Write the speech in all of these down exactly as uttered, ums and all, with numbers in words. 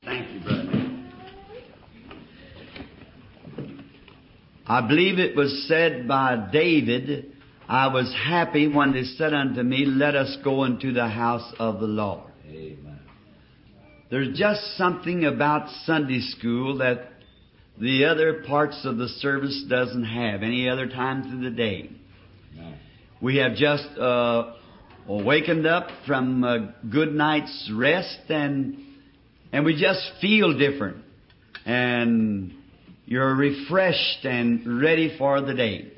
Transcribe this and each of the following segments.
Thank you, brother. I believe it was said by David, I was happy when they said unto me, let us go into the house of the Lord. Amen. There's just something about Sunday school that the other parts of the service doesn't have, any other times of the day. Amen. We have just uh, wakened up from a good night's rest, and and we just feel different. And you're refreshed and ready for the day.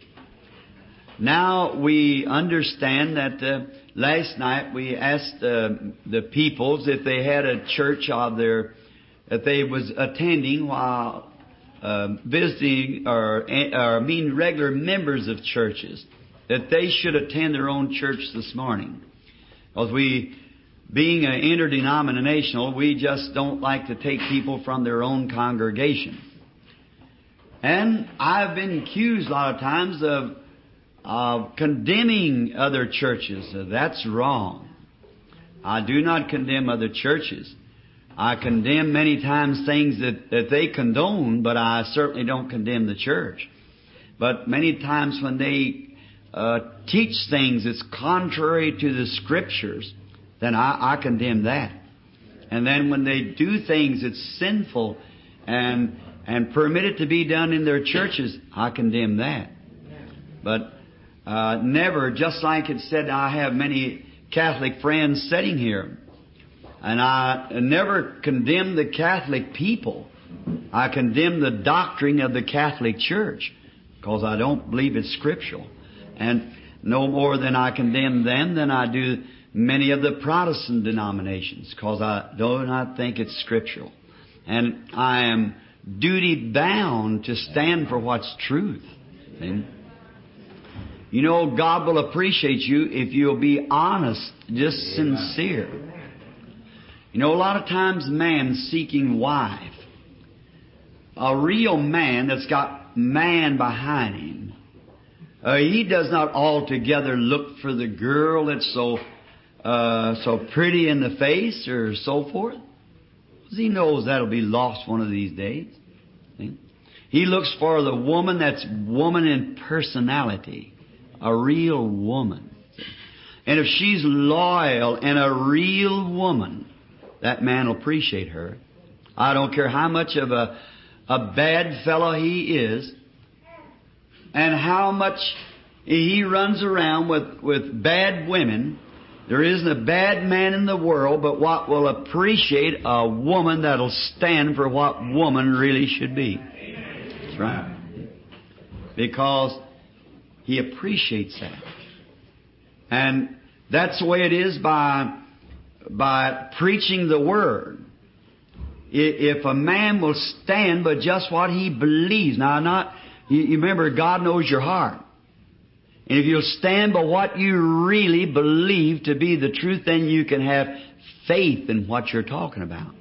Now we understand that uh, last night we asked uh, the peoples if they had a church of their that they was attending while uh, visiting or, or being regular members of churches, that they should attend their own church this morning. Because we, being an interdenominational, we just don't like to take people from their own congregation. And I've been accused a lot of times of of condemning other churches. That's wrong. I do not condemn other churches. I condemn many times things that, that they condone, but I certainly don't condemn the church. But many times when they uh, teach things that's contrary to the Scriptures, then I, I condemn that. And then when they do things that's sinful and and permit it to be done in their churches, I condemn that. But uh, never, just like it said, I have many Catholic friends sitting here, and I never condemn the Catholic people. I condemn the doctrine of the Catholic Church, because I don't believe it's scriptural. And no more than I condemn them than I do many of the Protestant denominations, because I do not think it's scriptural. And I am duty bound to stand for what's truth. See? You know, God will appreciate you if you'll be honest, just sincere. You know, a lot of times man seeking wife, a real man that's got man behind him, uh, he does not altogether look for the girl that's so uh, so pretty in the face or so forth. He knows that'll be lost one of these days. See? He looks for the woman that's woman in personality, a real woman. And if she's loyal and a real woman, that man will appreciate her. I don't care how much of a, a bad fellow he is, and how much he runs around with, with bad women. There isn't a bad man in the world but what will appreciate a woman that'll stand for what woman really should be. That's right. Because he appreciates that. And that's the way it is by, by preaching the Word. If a man will stand by just what he believes, now not, you remember God knows your heart. And if you'll stand by what you really believe to be the truth, then you can have faith in what you're talking about.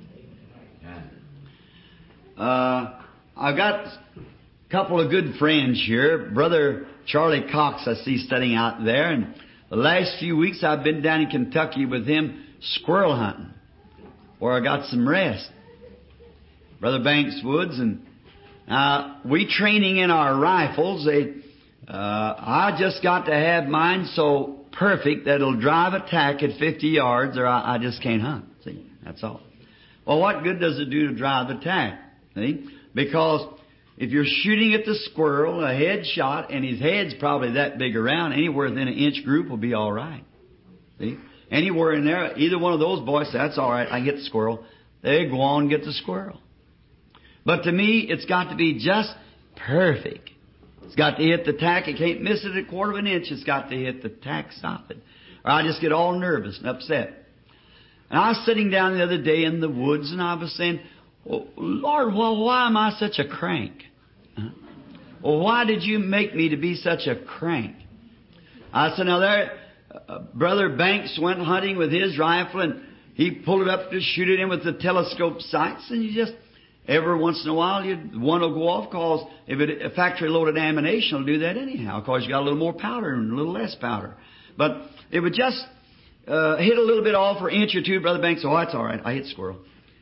Uh, I've got a couple of good friends here. Brother Charlie Cox, I see studying out there. And the last few weeks I've been down in Kentucky with him squirrel hunting, where I got some rest. Brother Banks Woods, and uh, we training in our rifles. They, uh, I just got to have mine so perfect that it'll drive a tack at fifty yards, or I, I just can't hunt. See, that's all. Well, what good does it do to drive the tack? See, because if you're shooting at the squirrel, a head shot, and his head's probably that big around, anywhere within an inch group will be all right. See, anywhere in there, either one of those boys, that's all right. I can get the squirrel. They go on and get the squirrel. But to me, it's got to be just perfect. It's got to hit the tack. It can't miss it a quarter of an inch. It's got to hit the tack, stop it. Or I just get all nervous and upset. And I was sitting down the other day in the woods, and I was saying, well, Lord, well, why am I such a crank? Huh? Well, why did you make me to be such a crank? I said, now there, uh, Brother Banks went hunting with his rifle, and he pulled it up to shoot it in with the telescope sights, and you just... Every once in a while, you'd, one will go off, because if it, a factory-loaded ammunition will do that anyhow, because you got a little more powder and a little less powder. But it would just uh, hit a little bit off for an inch or two. Brother Banks said, oh, that's all right. I hit squirrel.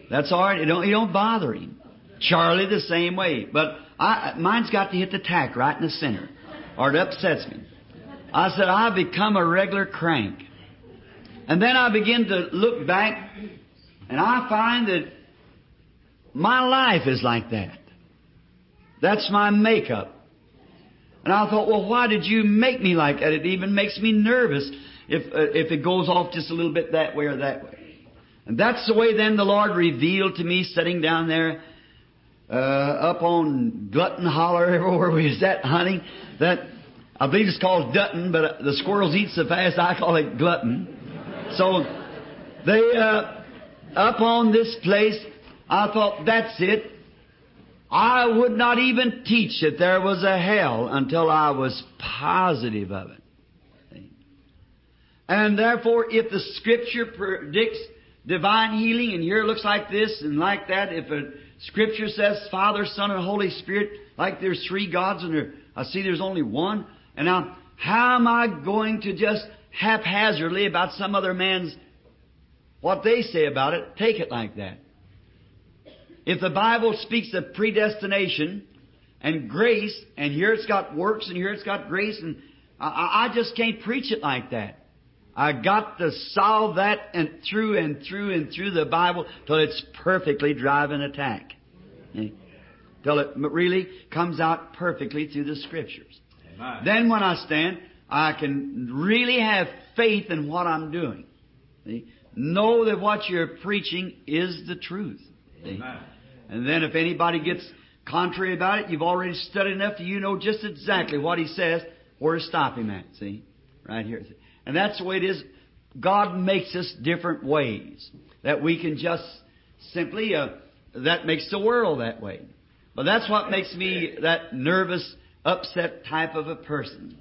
That's all right. It don't, it don't bother him. Charlie the same way. But I, mine's got to hit the tack right in the center, or it upsets me. I said, I become a regular crank. And then I begin to look back, and I find that my life is like that. That's my makeup. And I thought, well, why did you make me like that? It even makes me nervous if uh, if it goes off just a little bit that way or that way. And that's the way then the Lord revealed to me sitting down there uh, up on Glutton Holler, everywhere we was at hunting, that I believe it's called Dutton, but the squirrels eat so fast I call it Glutton. So they, uh, up on this place, I thought, that's it. I would not even teach that there was a hell until I was positive of it. And therefore, if the Scripture predicts divine healing, and here it looks like this and like that, if a Scripture says Father, Son, and Holy Spirit, like there's three gods, and there, I see there's only one. And now, how am I going to just haphazardly about some other man's, what they say about it, take it like that? If the Bible speaks of predestination and grace, and here it's got works, and here it's got grace, and I, I just can't preach it like that. I got to solve that and through and through and through the Bible till it's perfectly drive and attack. Till it really comes out perfectly through the Scriptures. Amen. Then when I stand, I can really have faith in what I'm doing. See? Know that what you're preaching is the truth. See? Amen. And then if anybody gets contrary about it, you've already studied enough that you know just exactly what he says, where to stop him at. See? Right here. And that's the way it is. God makes us different ways. That we can just simply, uh, that makes the world that way. But that's what makes me that nervous, upset type of a person.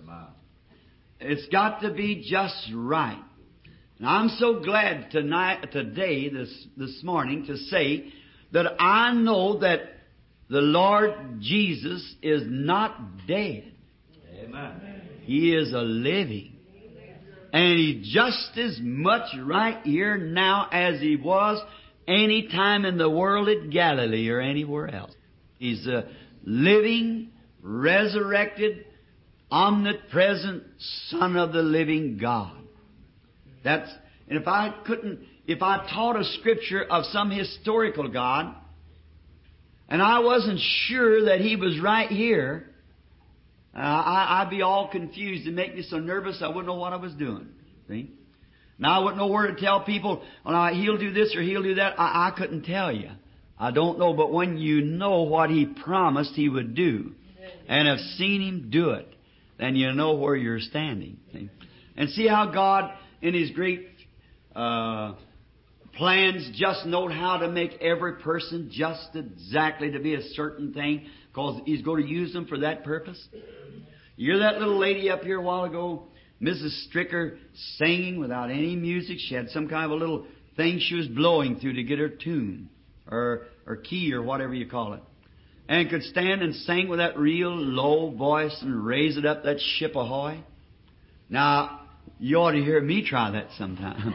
It's got to be just right. And I'm so glad tonight, today, this, this morning, to say that I know that the Lord Jesus is not dead. Amen. He is a living. And He's just as much right here now as He was any time in the world at Galilee or anywhere else. He's a living, resurrected, omnipresent Son of the living God. That's, and if I couldn't, if I taught a Scripture of some historical God, and I wasn't sure that He was right here, uh, I, I'd be all confused and make me so nervous I wouldn't know what I was doing. See? Now I wouldn't know where to tell people, well, He'll do this or He'll do that. I, I couldn't tell you. I don't know, but when you know what He promised He would do, and have seen Him do it, then you know where you're standing. See? And see how God, in His great uh, plans, just know how to make every person just exactly to be a certain thing, because He's going to use them for that purpose. You hear that little lady up here a while ago, Missus Stricker, singing without any music. She had some kind of a little thing she was blowing through to get her tune, or or key, or whatever you call it. And could stand and sing with that real low voice and raise it up, that ship ahoy. Now, you ought to hear me try that sometime.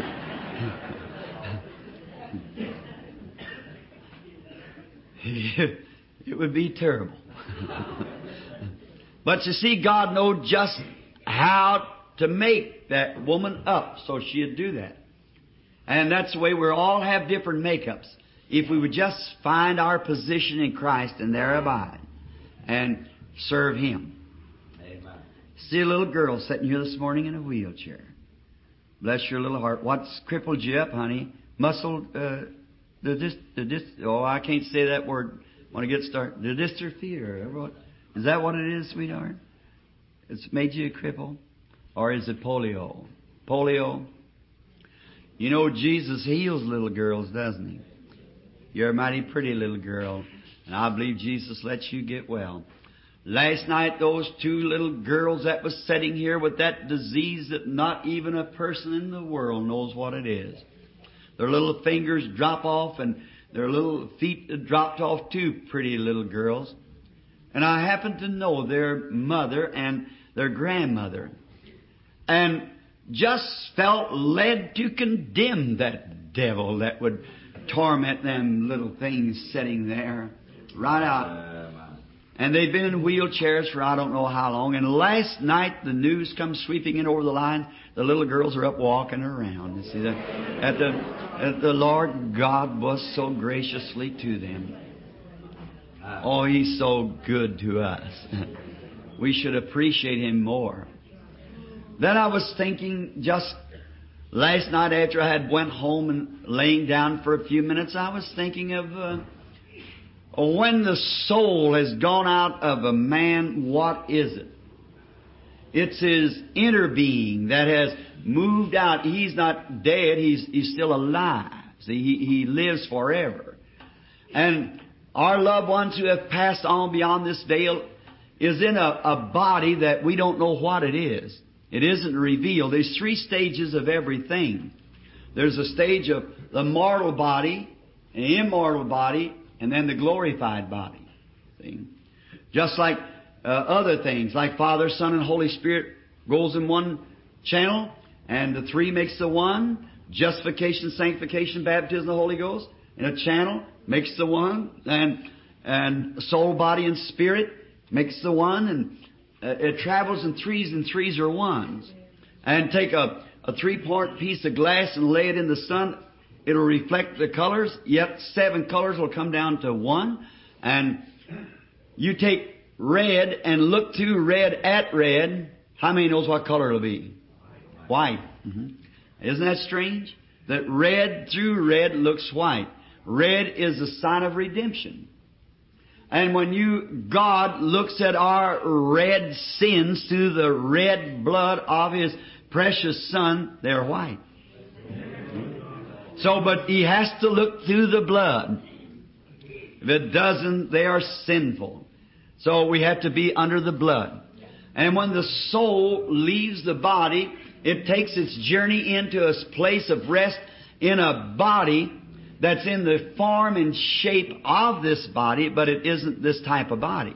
It would be terrible. But you see, God knowed just how to make that woman up so she'd do that. And that's the way we all have different makeups. If we would just find our position in Christ and there abide and serve Him. Amen. See a little girl sitting here this morning in a wheelchair. Bless your little heart. What's crippled you up, honey? Muscle, uh, the dis, the dis, oh, I can't say that word when I get started. The dystrophy, or what? Is that what it is, sweetheart? It's made you a cripple? Or is it polio? Polio? You know, Jesus heals little girls, doesn't He? You're a mighty pretty little girl, and I believe Jesus lets you get well. Last night, those two little girls that was sitting here with that disease that not even a person in the world knows what it is. Their little fingers drop off, and their little feet dropped off, two pretty little girls. And I happen to know their mother and their grandmother, and just felt led to condemn that devil that would torment them little things sitting there. Right out. And they've been in wheelchairs for I don't know how long. And last night the news comes sweeping in over the line. The little girls are up walking around. You see that? At the, at the Lord God was so graciously to them. Oh, He's so good to us. We should appreciate Him more. Then I was thinking just last night after I had went home and laying down for a few minutes, I was thinking of uh, when the soul has gone out of a man, what is it? It's his inner being that has moved out. He's not dead. He's, he's still alive. See, he, he lives forever. And our loved ones who have passed on beyond this veil is in a, a body that we don't know what it is. It isn't revealed. There's three stages of everything. There's a stage of the mortal body, an immortal body, and then the glorified body. See? Just like uh, other things, like Father, Son, and Holy Spirit goes in one channel, and the three makes the one. Justification, sanctification, baptism of the Holy Ghost in a channel makes the one, and and soul, body, and spirit makes the one, and uh, it travels in threes, and threes are ones. And take a, a three-part piece of glass and lay it in the sun. It'll reflect the colors, yet seven colors will come down to one. And you take red and look through red at red. How many knows what color it'll be? White. Mm-hmm. Isn't that strange? That red through red looks white. Red is a sign of redemption. And when you, God looks at our red sins through the red blood of His precious Son, they're white. So, but He has to look through the blood. If it doesn't, they are sinful. So we have to be under the blood. And when the soul leaves the body, it takes its journey into a place of rest in a body that's in the form and shape of this body, but it isn't this type of body.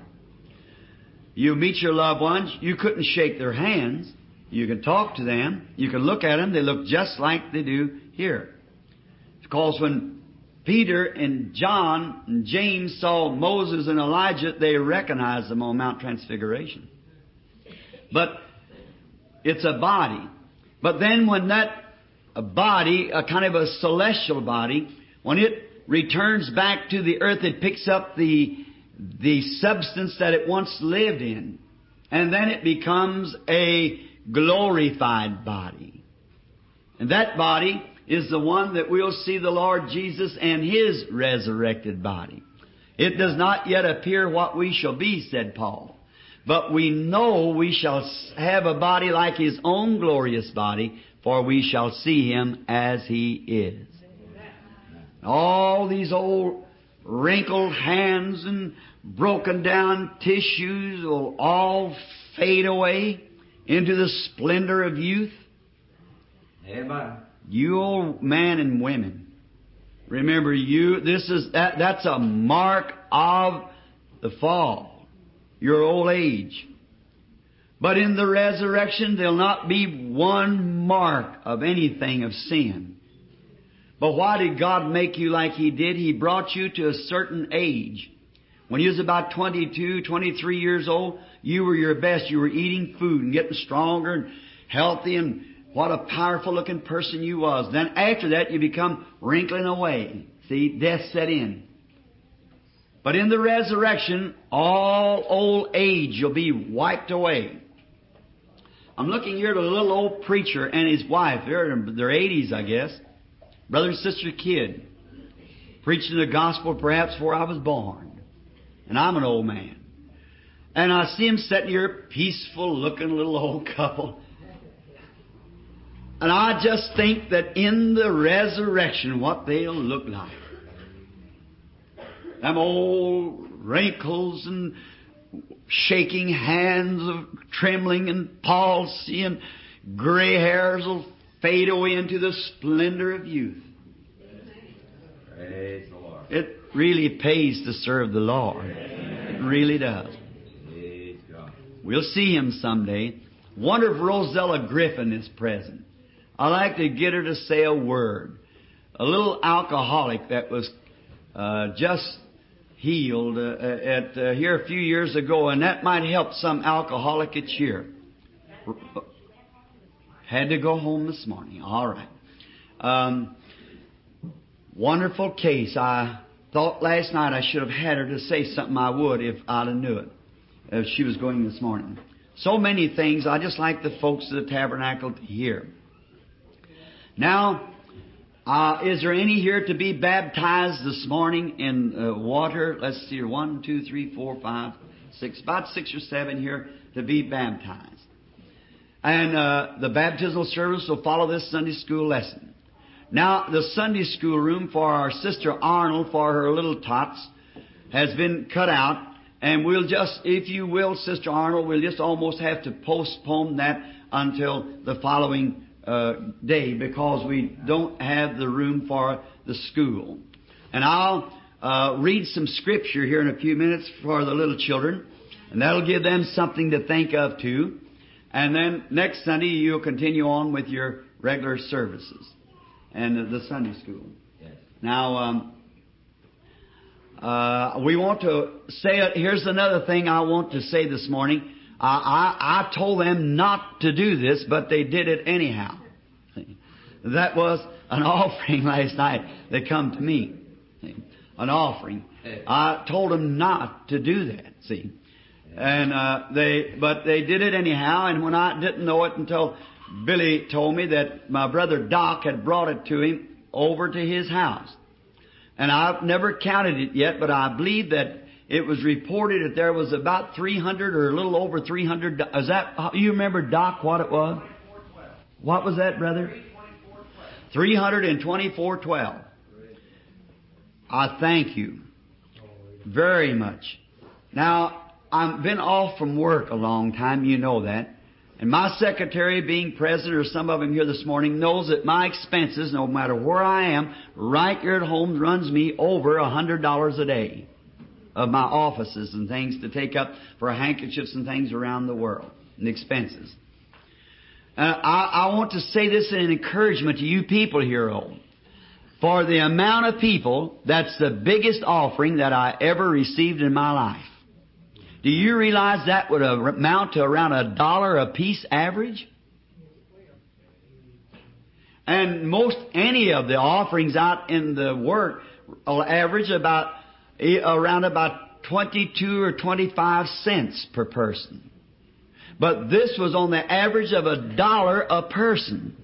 You meet your loved ones, you couldn't shake their hands. You can talk to them. You can look at them. They look just like they do here. Because when Peter and John and James saw Moses and Elijah, they recognized them on Mount Transfiguration. But it's a body. But then when that a body, a kind of a celestial body, when it returns back to the earth, it picks up the, the substance that it once lived in. And then it becomes a glorified body. And that body is the one that we'll see the Lord Jesus and His resurrected body. It does not yet appear what we shall be, said Paul. But we know we shall have a body like His own glorious body, for we shall see Him as He is. All these old wrinkled hands and broken down tissues will all fade away into the splendor of youth. Amen. You old men and women, remember you, this is, that, that's a mark of the fall, your old age. But in the resurrection, there'll not be one mark of anything of sin. But why did God make you like He did? He brought you to a certain age. When you was about twenty-two, twenty-three years old, you were your best. You were eating food and getting stronger and healthy, and what a powerful looking person you was. Then after that, you become wrinkling away. See, death set in. But in the resurrection, all old age will be wiped away. I'm looking here at a little old preacher and his wife. They're in their eighties, I guess. Brother and sister Kidd, preaching the gospel perhaps before I was born. And I'm an old man. And I see them sitting here, peaceful looking little old couple. And I just think that in the resurrection, what they'll look like. Them old wrinkles and shaking hands of trembling and palsy and gray hairs will fade away into the splendor of youth. Praise the Lord. It really pays to serve the Lord. It really does. Praise God. We'll see Him someday. Wonder if Rosella Griffin is present. I'd like to get her to say a word. a little alcoholic that was uh, just healed uh, at uh, here a few years ago, and that might help some alcoholic at here. Had to go home this morning. All right. Um, wonderful case. I thought last night I should have had her to say something. I would if I'd have knew it. If she was going this morning. So many things. I just like the folks of the tabernacle to hear. Now, uh, is there any here to be baptized this morning in uh, water? Let's see here. One, two, three, four, five, six. About six or seven here to be baptized. And uh, the baptismal service will follow this Sunday school lesson. Now, the Sunday school room for our sister Arnold, for her little tots, has been cut out. And we'll just, if you will, Sister Arnold, we'll just almost have to postpone that until the following uh, day, because we don't have the room for the school. And I'll uh, read some scripture here in a few minutes for the little children, and that'll give them something to think of too. And then next Sunday you'll continue on with your regular services and the, the Sunday school. Yes. Now, um, uh, we want to say, uh, here's another thing I want to say this morning. Uh, I, I told them not to do this, but they did it anyhow. That was an offering last night that come to me. An offering. I told them not to do that, see. And uh, they, but they did it anyhow. And when I didn't know it until Billy told me that my brother Doc had brought it to him over to his house. And I've never counted it yet, but I believe that it was reported that there was about three hundred or a little over three hundred. Is that, you remember, Doc, what it was? What was that, brother? three hundred twenty-four twelve. I thank you very much. Now, I've been off from work a long time, you know that. And my secretary, being present, or some of them here this morning, knows that my expenses, no matter where I am, right here at home, runs me over a hundred dollars a day of my offices and things to take up for handkerchiefs and things around the world, and expenses. Uh, I, I want to say this in encouragement to you people here, oh. For the amount of people, that's the biggest offering that I ever received in my life. Do you realize that would amount to around a dollar a piece average? And most any of the offerings out in the work will average about around about twenty-two or twenty-five cents per person. But this was on the average of a dollar a person.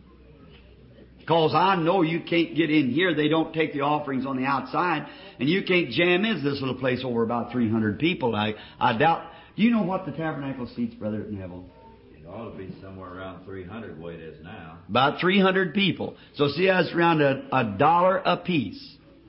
Because I know you can't get in here. They don't take the offerings on the outside. And you can't jam into this little place over about three hundred people. I, I doubt. Do you know what the tabernacle seats, Brother Neville? It ought to be somewhere around three hundred the way it is now. About three hundred people. So see, that's around a, a dollar a piece.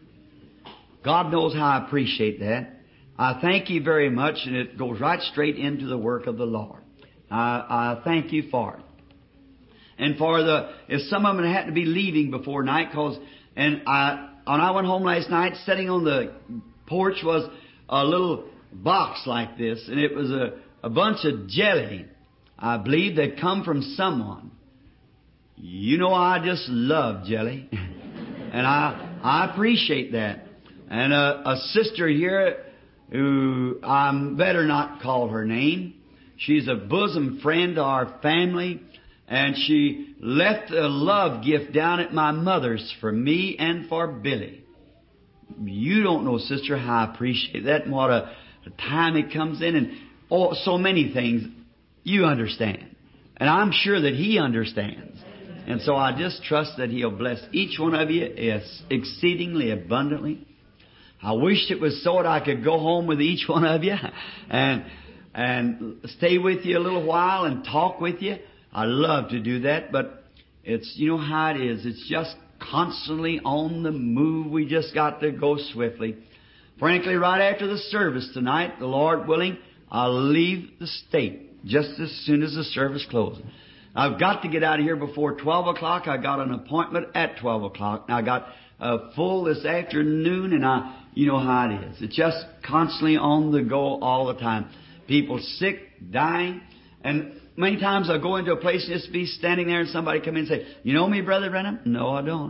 God knows how I appreciate that. I thank you very much, and it goes right straight into the work of the Lord. I, I thank you for it. And for the, if some of them had to be leaving before night, cause, and I, when I went home last night, sitting on the porch was a little box like this, and it was a, a bunch of jelly, I believe, that come from someone. You know, I just love jelly. And I, I appreciate that. And a, a sister here, who I better not call her name, she's a bosom friend to our family. And she left a love gift down at my mother's for me and for Billy. You don't know, sister, how I appreciate that and what a, a time it comes in, and oh, so many things. You understand. And I'm sure that he understands. And so I just trust that he'll bless each one of you exceedingly abundantly. I wished it was so that I could go home with each one of you and, and stay with you a little while and talk with you. I love to do that, but it's, you know how it is. It's just constantly on the move. We just got to go swiftly. Frankly, right after the service tonight, the Lord willing, I'll leave the state just as soon as the service closes. I've got to get out of here before twelve o'clock. I got an appointment at twelve o'clock. Now I got uh, full this afternoon, and I, you know how it is. It's just constantly on the go all the time. People sick, dying, and many times I'll go into a place and just be standing there and somebody come in and say, you know me, Brother Brenham? No, I don't.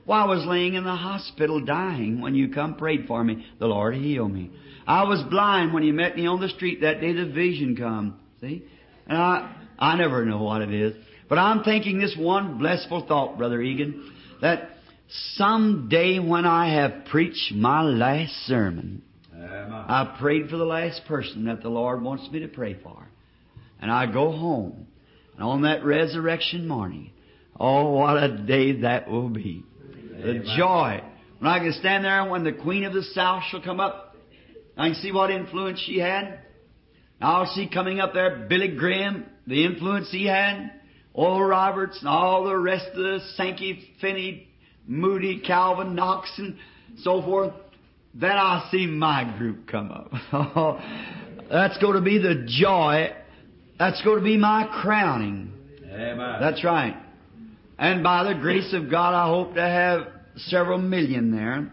Well, I was laying in the hospital dying when you come prayed for me. The Lord healed me. I was blind when you met me on the street that day the vision come. See? And I, I never know what it is. But I'm thinking this one blissful thought, Brother Egan, that someday when I have preached my last sermon, Amen. I prayed for the last person that the Lord wants me to pray for. And I go home. And on that resurrection morning, oh, what a day that will be. The joy. When I can stand there when the Queen of the South shall come up, I can see what influence she had. I'll see coming up there Billy Graham, the influence he had, Oral Roberts, and all the rest of the Sankey, Finney, Moody, Calvin, Knox, and so forth. Then I'll see my group come up. That's going to be the joy. That's going to be my crowning. Amen. That's right. And by the grace of God, I hope to have several million there.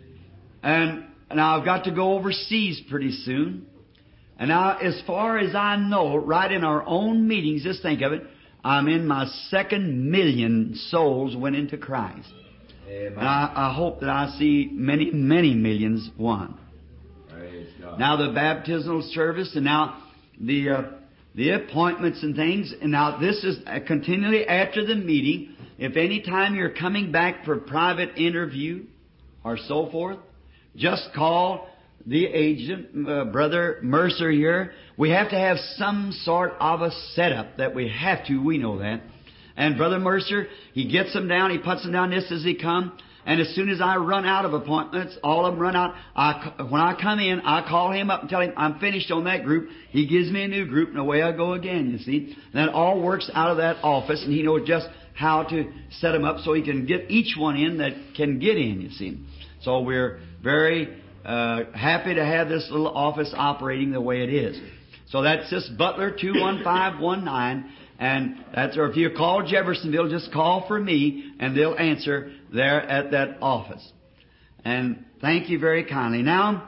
And now I've got to go overseas pretty soon. And now, as far as I know, right in our own meetings, just think of it, I'm in my second million souls went into Christ. Amen. And I, I hope that I see many, many millions won. Praise God. Now the baptismal service, and now the uh, the appointments and things. And now this is uh, continually after the meeting. If any time you're coming back for private interview or so forth, just call the agent, uh, Brother Mercer here. We have to have some sort of a setup that we have to. We know that. And Brother Mercer, he gets them down. He puts them down just as he come. And as soon as I run out of appointments, all of them run out. I, when I come in, I call him up and tell him I'm finished on that group. He gives me a new group, and away I go again, you see. And that all works out of that office, and he knows just how to set them up so he can get each one in that can get in, you see. So we're very uh, happy to have this little office operating the way it is. So that's just Butler two one five one nine. And that's, or if you call Jeffersonville, just call for me, and they'll answer there at that office. And thank you very kindly. Now,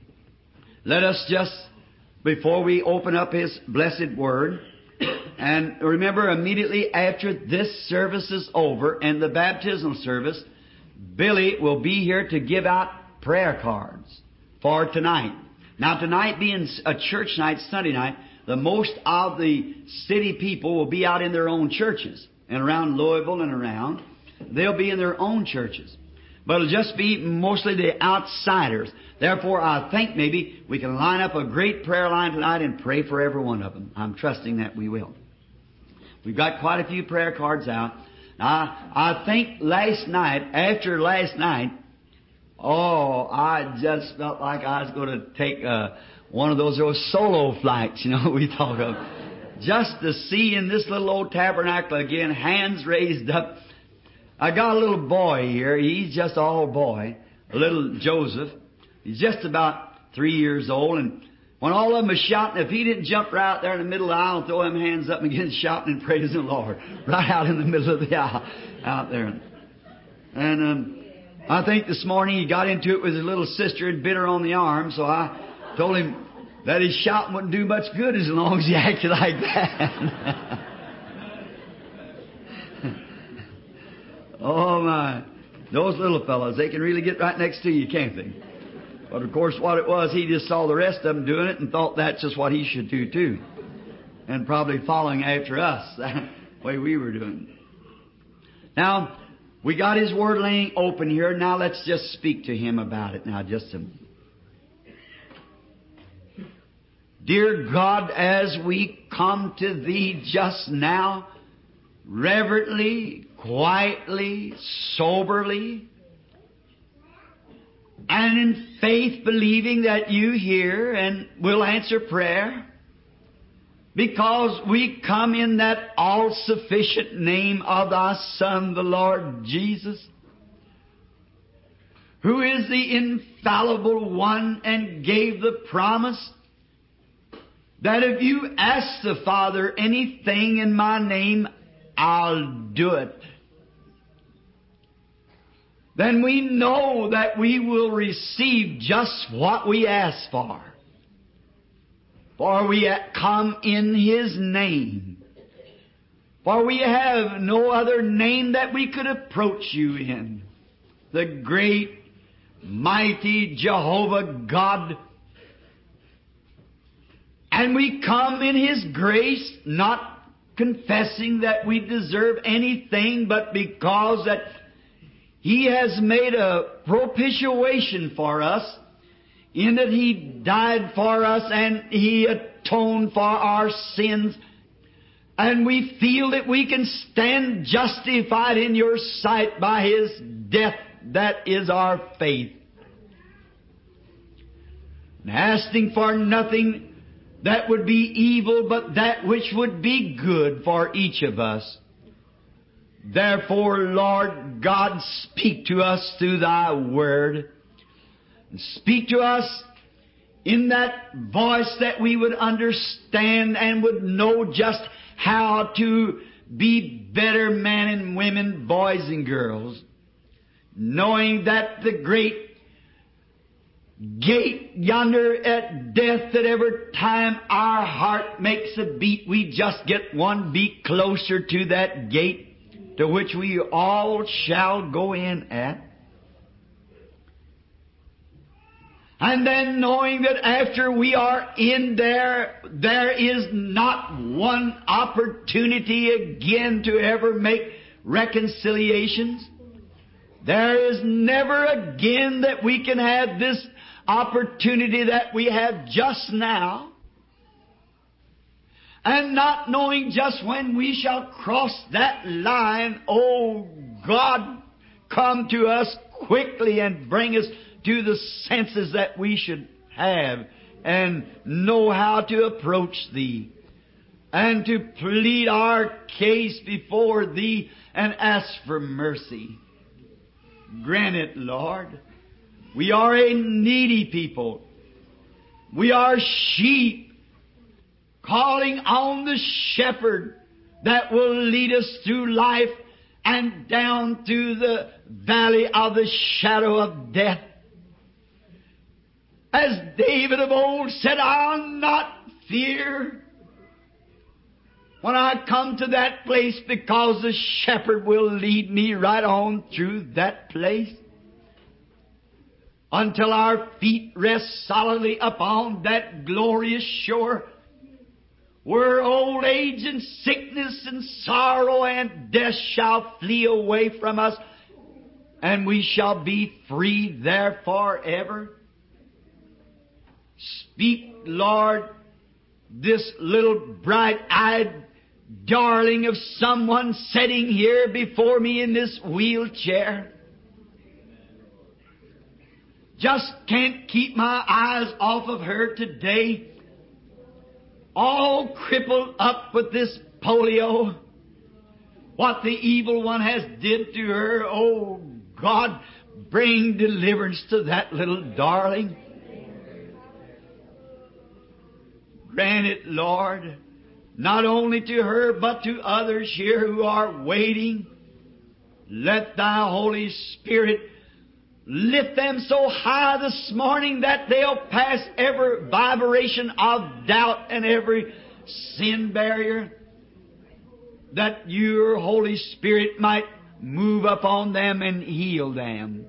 let us just, before we open up His blessed Word, and remember immediately after this service is over and the baptismal service, Billy will be here to give out prayer cards for tonight. Now, tonight being a church night, Sunday night, the most of the city people will be out in their own churches and around Louisville and around. They'll be in their own churches. But it'll just be mostly the outsiders. Therefore, I think maybe we can line up a great prayer line tonight and pray for every one of them. I'm trusting that we will. We've got quite a few prayer cards out. Now, I think last night, after last night, oh, I just felt like I was going to take a one of those, those solo flights, you know, we talk of. Just to see in this little old tabernacle again, hands raised up. I got a little boy here. He's just a old boy, a little Joseph. He's just about three years old. And when all of them are shouting, if he didn't jump right out there in the middle of the aisle and throw them hands up and begin shouting and praising the Lord, right out in the middle of the aisle, out there. And um, I think this morning he got into it with his little sister and bit her on the arm, so I told him that his shouting wouldn't do much good as long as he acted like that. Oh, my. Those little fellows, they can really get right next to you, can't they? But, of course, what it was, he just saw the rest of them doing it and thought that's just what he should do, too. And probably following after us, the way we were doing. Now, we got His Word laying open here. Now, let's just speak to Him about it now, just a minute. Dear God, as we come to Thee just now, reverently, quietly, soberly, and in faith believing that You hear and will answer prayer, because we come in that all-sufficient name of Thy Son, the Lord Jesus, who is the infallible one and gave the promise that if You ask the Father anything in My name, I'll do it. Then we know that we will receive just what we ask for. For we come in His name. For we have no other name that we could approach You in. the great, mighty Jehovah God. And we come in His grace, not confessing that we deserve anything, but because that He has made a propitiation for us, in that He died for us and He atoned for our sins. And we feel that we can stand justified in Your sight by His death. That is our faith. And asking for nothing that would be evil, but that which would be good for each of us. Therefore, Lord God, speak to us through Thy Word. And speak to us in that voice that we would understand and would know just how to be better men and women, boys and girls. Knowing that the great gate yonder at death, that every time our heart makes a beat, we just get one beat closer to that gate to which we all shall go in at. And then knowing that after we are in there, there is not one opportunity again to ever make reconciliations. There is never again that we can have this opportunity that we have just now. And not knowing just when we shall cross that line, oh God, come to us quickly and bring us to the senses that we should have and know how to approach Thee and to plead our case before Thee and ask for mercy. Grant it, Lord. We are a needy people. We are sheep calling on the shepherd that will lead us through life and down through the valley of the shadow of death. As David of old said, I'll not fear when I come to that place, because the shepherd will lead me right on through that place until our feet rest solidly upon that glorious shore where old age and sickness and sorrow and death shall flee away from us, and we shall be free there forever. Speak, Lord, this little bright-eyed darling of someone sitting here before me in this wheelchair. Just can't keep my eyes off of her today. All crippled up with this polio. What the evil one has did to her. Oh, God, bring deliverance to that little darling. Grant it, Lord, not only to her, but to others here who are waiting. Let Thy Holy Spirit lift them so high this morning that they'll pass every vibration of doubt and every sin barrier, that Your Holy Spirit might move upon them and heal them.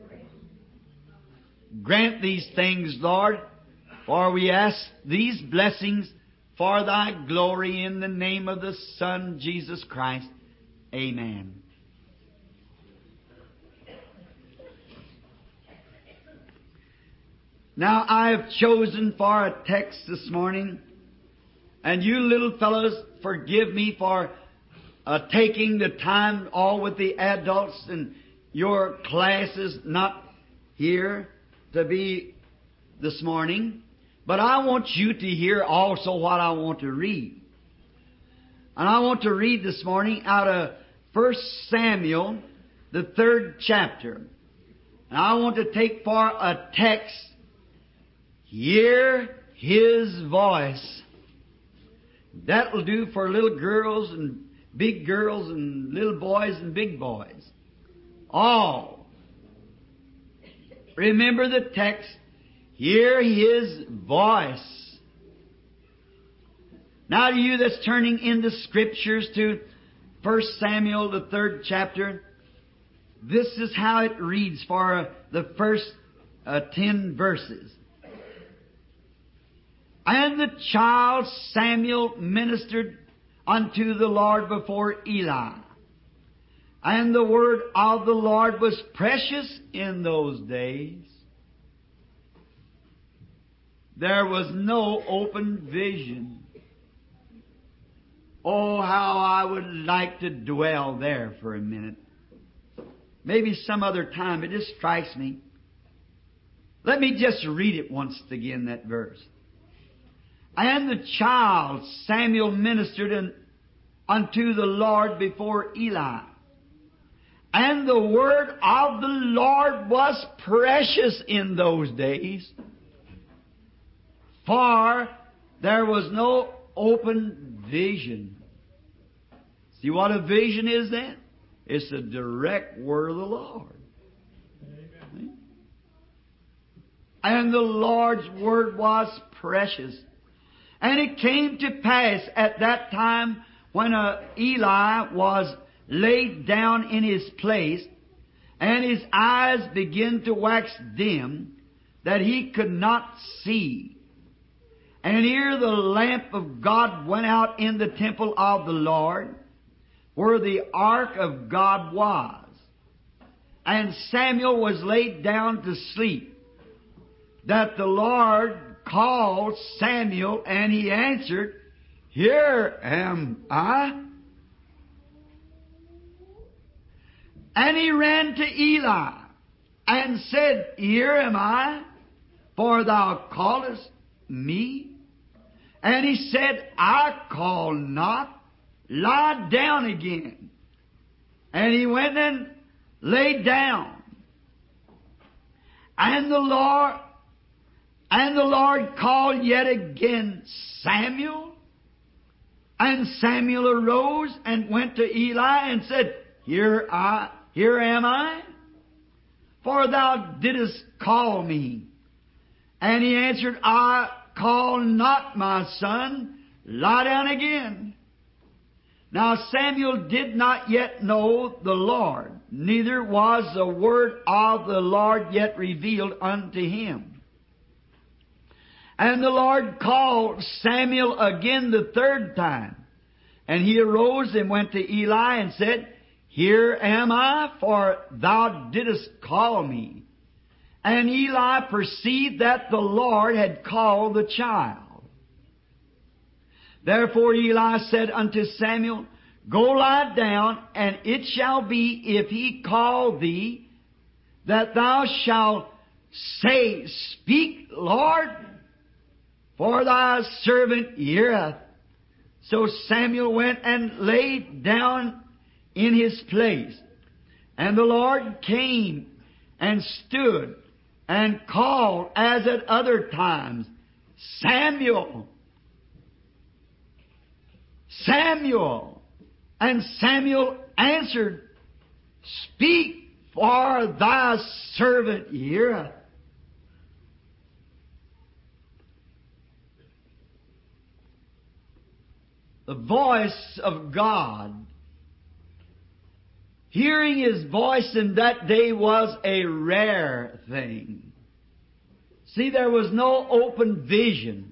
Grant these things, Lord, for we ask these blessings for Thy glory in the name of the Son, Jesus Christ. Amen. Now, I have chosen for a text this morning, and you little fellows, forgive me for uh, taking the time all with the adults and your classes not here to be this morning. But I want you to hear also what I want to read. And I want to read this morning out of First Samuel, the third chapter. And I want to take for a text, hear His voice. That will do for little girls and big girls and little boys and big boys. All. Remember the text, hear His voice. Now to you that's turning in the Scriptures to First Samuel, the third chapter, this is how it reads for the first uh, ten verses. And the child Samuel ministered unto the Lord before Eli. And the word of the Lord was precious in those days. There was no open vision. Oh, how I would like to dwell there for a minute. Maybe some other time. It just strikes me. Let me just read it once again, that verse. And the child Samuel ministered in, unto the Lord before Eli. And the word of the Lord was precious in those days. For there was no open vision. See what a vision is then? It's the direct word of the Lord. Amen. And the Lord's word was precious. And it came to pass at that time when uh, Eli was laid down in his place, and his eyes began to wax dim, that he could not see. And here the lamp of God went out in the temple of the Lord, where the ark of God was. And Samuel was laid down to sleep, that the Lord called Samuel, and he answered, Here am I. And he ran to Eli, and said, Here am I, for thou callest me. And he said, I call not, lie down again. And he went and laid down. And the Lord, and the Lord called yet again Samuel. And Samuel arose and went to Eli and said, Here I, here am I, for thou didst call me. And he answered, I call not, my son, lie down again. Now Samuel did not yet know the Lord, neither was the word of the Lord yet revealed unto him. And the Lord called Samuel again the third time. And he arose and went to Eli and said, Here am I, for thou didst call me. And Eli perceived that the Lord had called the child. Therefore Eli said unto Samuel, Go lie down, and it shall be, if he call thee, that thou shalt say, Speak, Lord, for thy servant heareth. So Samuel went and laid down in his place. And the Lord came and stood and called as at other times, Samuel, Samuel. And Samuel answered, Speak, for thy servant heareth. The voice of God. Hearing His voice in that day was a rare thing. See, there was no open vision.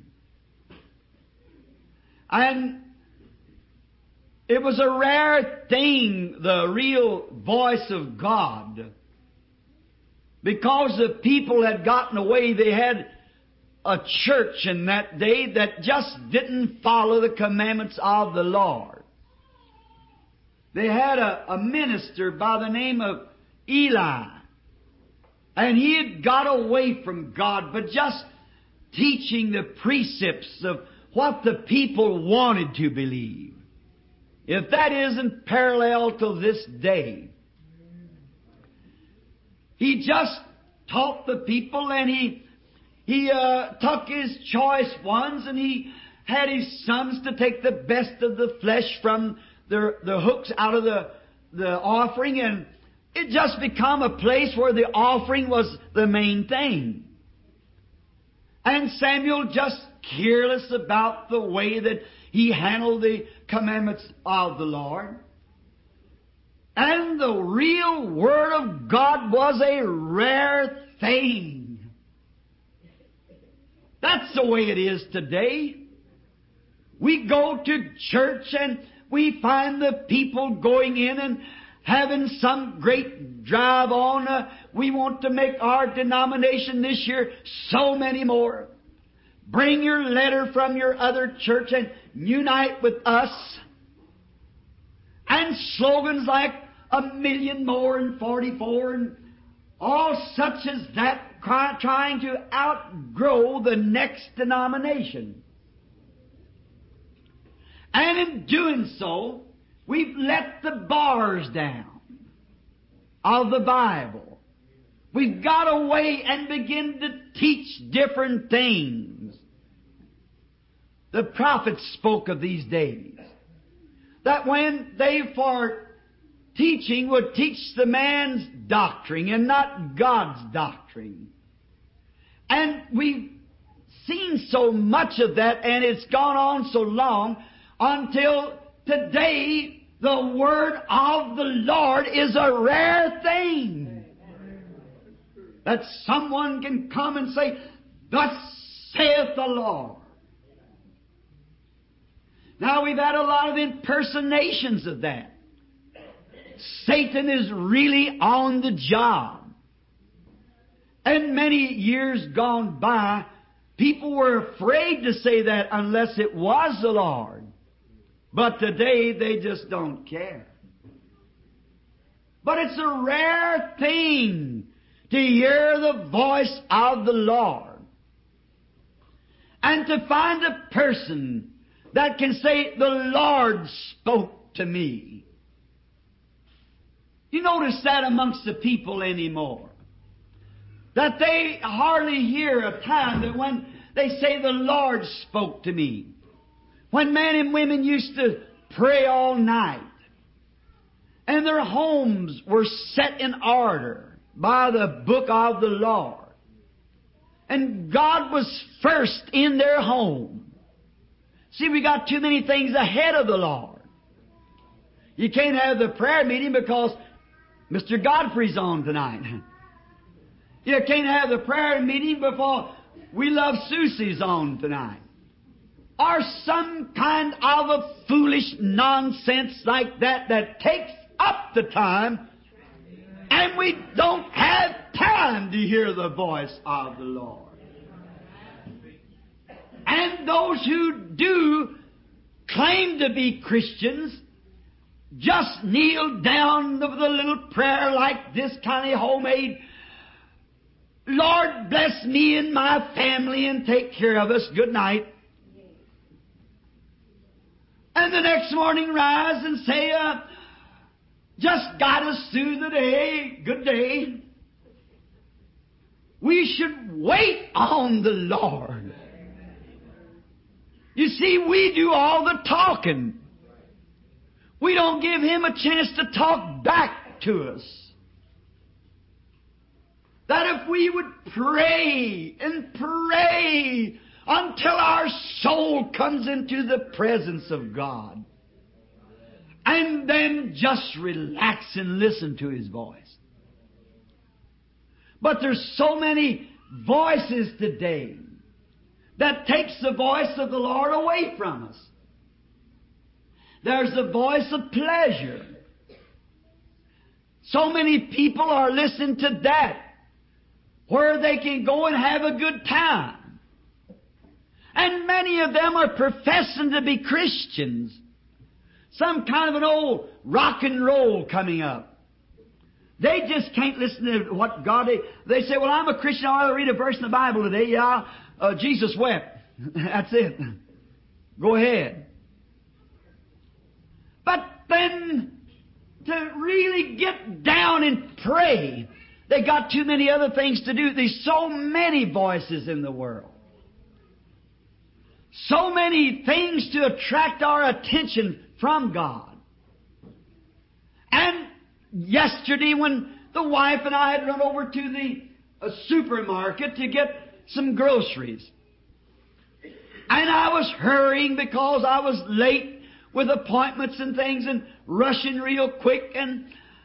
And it was a rare thing, the real voice of God. Because the people had gotten away, they had a church in that day that just didn't follow the commandments of the Lord. They had a, a minister by the name of Eli. And he had got away from God, but just teaching the precepts of what the people wanted to believe. If that isn't parallel to this day. He just taught the people, and he he uh, took his choice ones, and he had his sons to take the best of the flesh from the, the hooks out of the, the offering, and it just become a place where the offering was the main thing. And Samuel just careless about the way that he handled the commandments of the Lord. And the real Word of God was a rare thing. That's the way it is today. We go to church and we find the people going in and having some great drive on. Uh, we want to make our denomination this year so many more. Bring your letter from your other church and unite with us. And slogans like a million more and forty-four and all such as that, trying to outgrow the next denomination. And in doing so, we've let the bars down of the Bible. We've got away and begin to teach different things. The prophets spoke of these days, that when they for teaching would teach the man's doctrine and not God's doctrine. And we've seen so much of that, and it's gone on so long until today the Word of the Lord is a rare thing. That someone can come and say, "Thus saith the Lord." Now we've had a lot of impersonations of that. Satan is really on the job. And many years gone by, people were afraid to say that unless it was the Lord. But today they just don't care. But it's a rare thing to hear the voice of the Lord. And to find a person that can say, "The Lord spoke to me." You notice that amongst the people anymore. That they hardly hear a time that when they say, "The Lord spoke to me." When men and women used to pray all night, and their homes were set in order by the book of the Lord, and God was first in their home. See, we got too many things ahead of the Lord. You can't have the prayer meeting because Mister Godfrey's on tonight. You can't have the prayer meeting before We Love Susie's on tonight. Or some kind of a foolish nonsense like that that takes up the time, and we don't have time to hear the voice of the Lord. And those who do claim to be Christians just kneel down with a little prayer like this kind of homemade, "Lord, bless me and my family and take care of us. Good night." And the next morning rise and say, uh, "Just got us through the day. Good day." We should wait on the Lord. You see, we do all the talking. We don't give Him a chance to talk back to us. That if we would pray and pray until our soul comes into the presence of God, and then just relax and listen to His voice. But there's so many voices today that takes the voice of the Lord away from us. There's the voice of pleasure. So many people are listening to that, where they can go and have a good time. And many of them are professing to be Christians. Some kind of an old rock and roll coming up. They just can't listen to what God... They say, "Well, I'm a Christian. I'll read a verse in the Bible today. Yeah, uh, Jesus wept." That's it. Go ahead. But then, to really get down and pray, they got too many other things to do. There's so many voices in the world. So many things to attract our attention from God. And yesterday when the wife and I had run over to the uh, supermarket to get some groceries, and I was hurrying because I was late with appointments and things and rushing real quick, and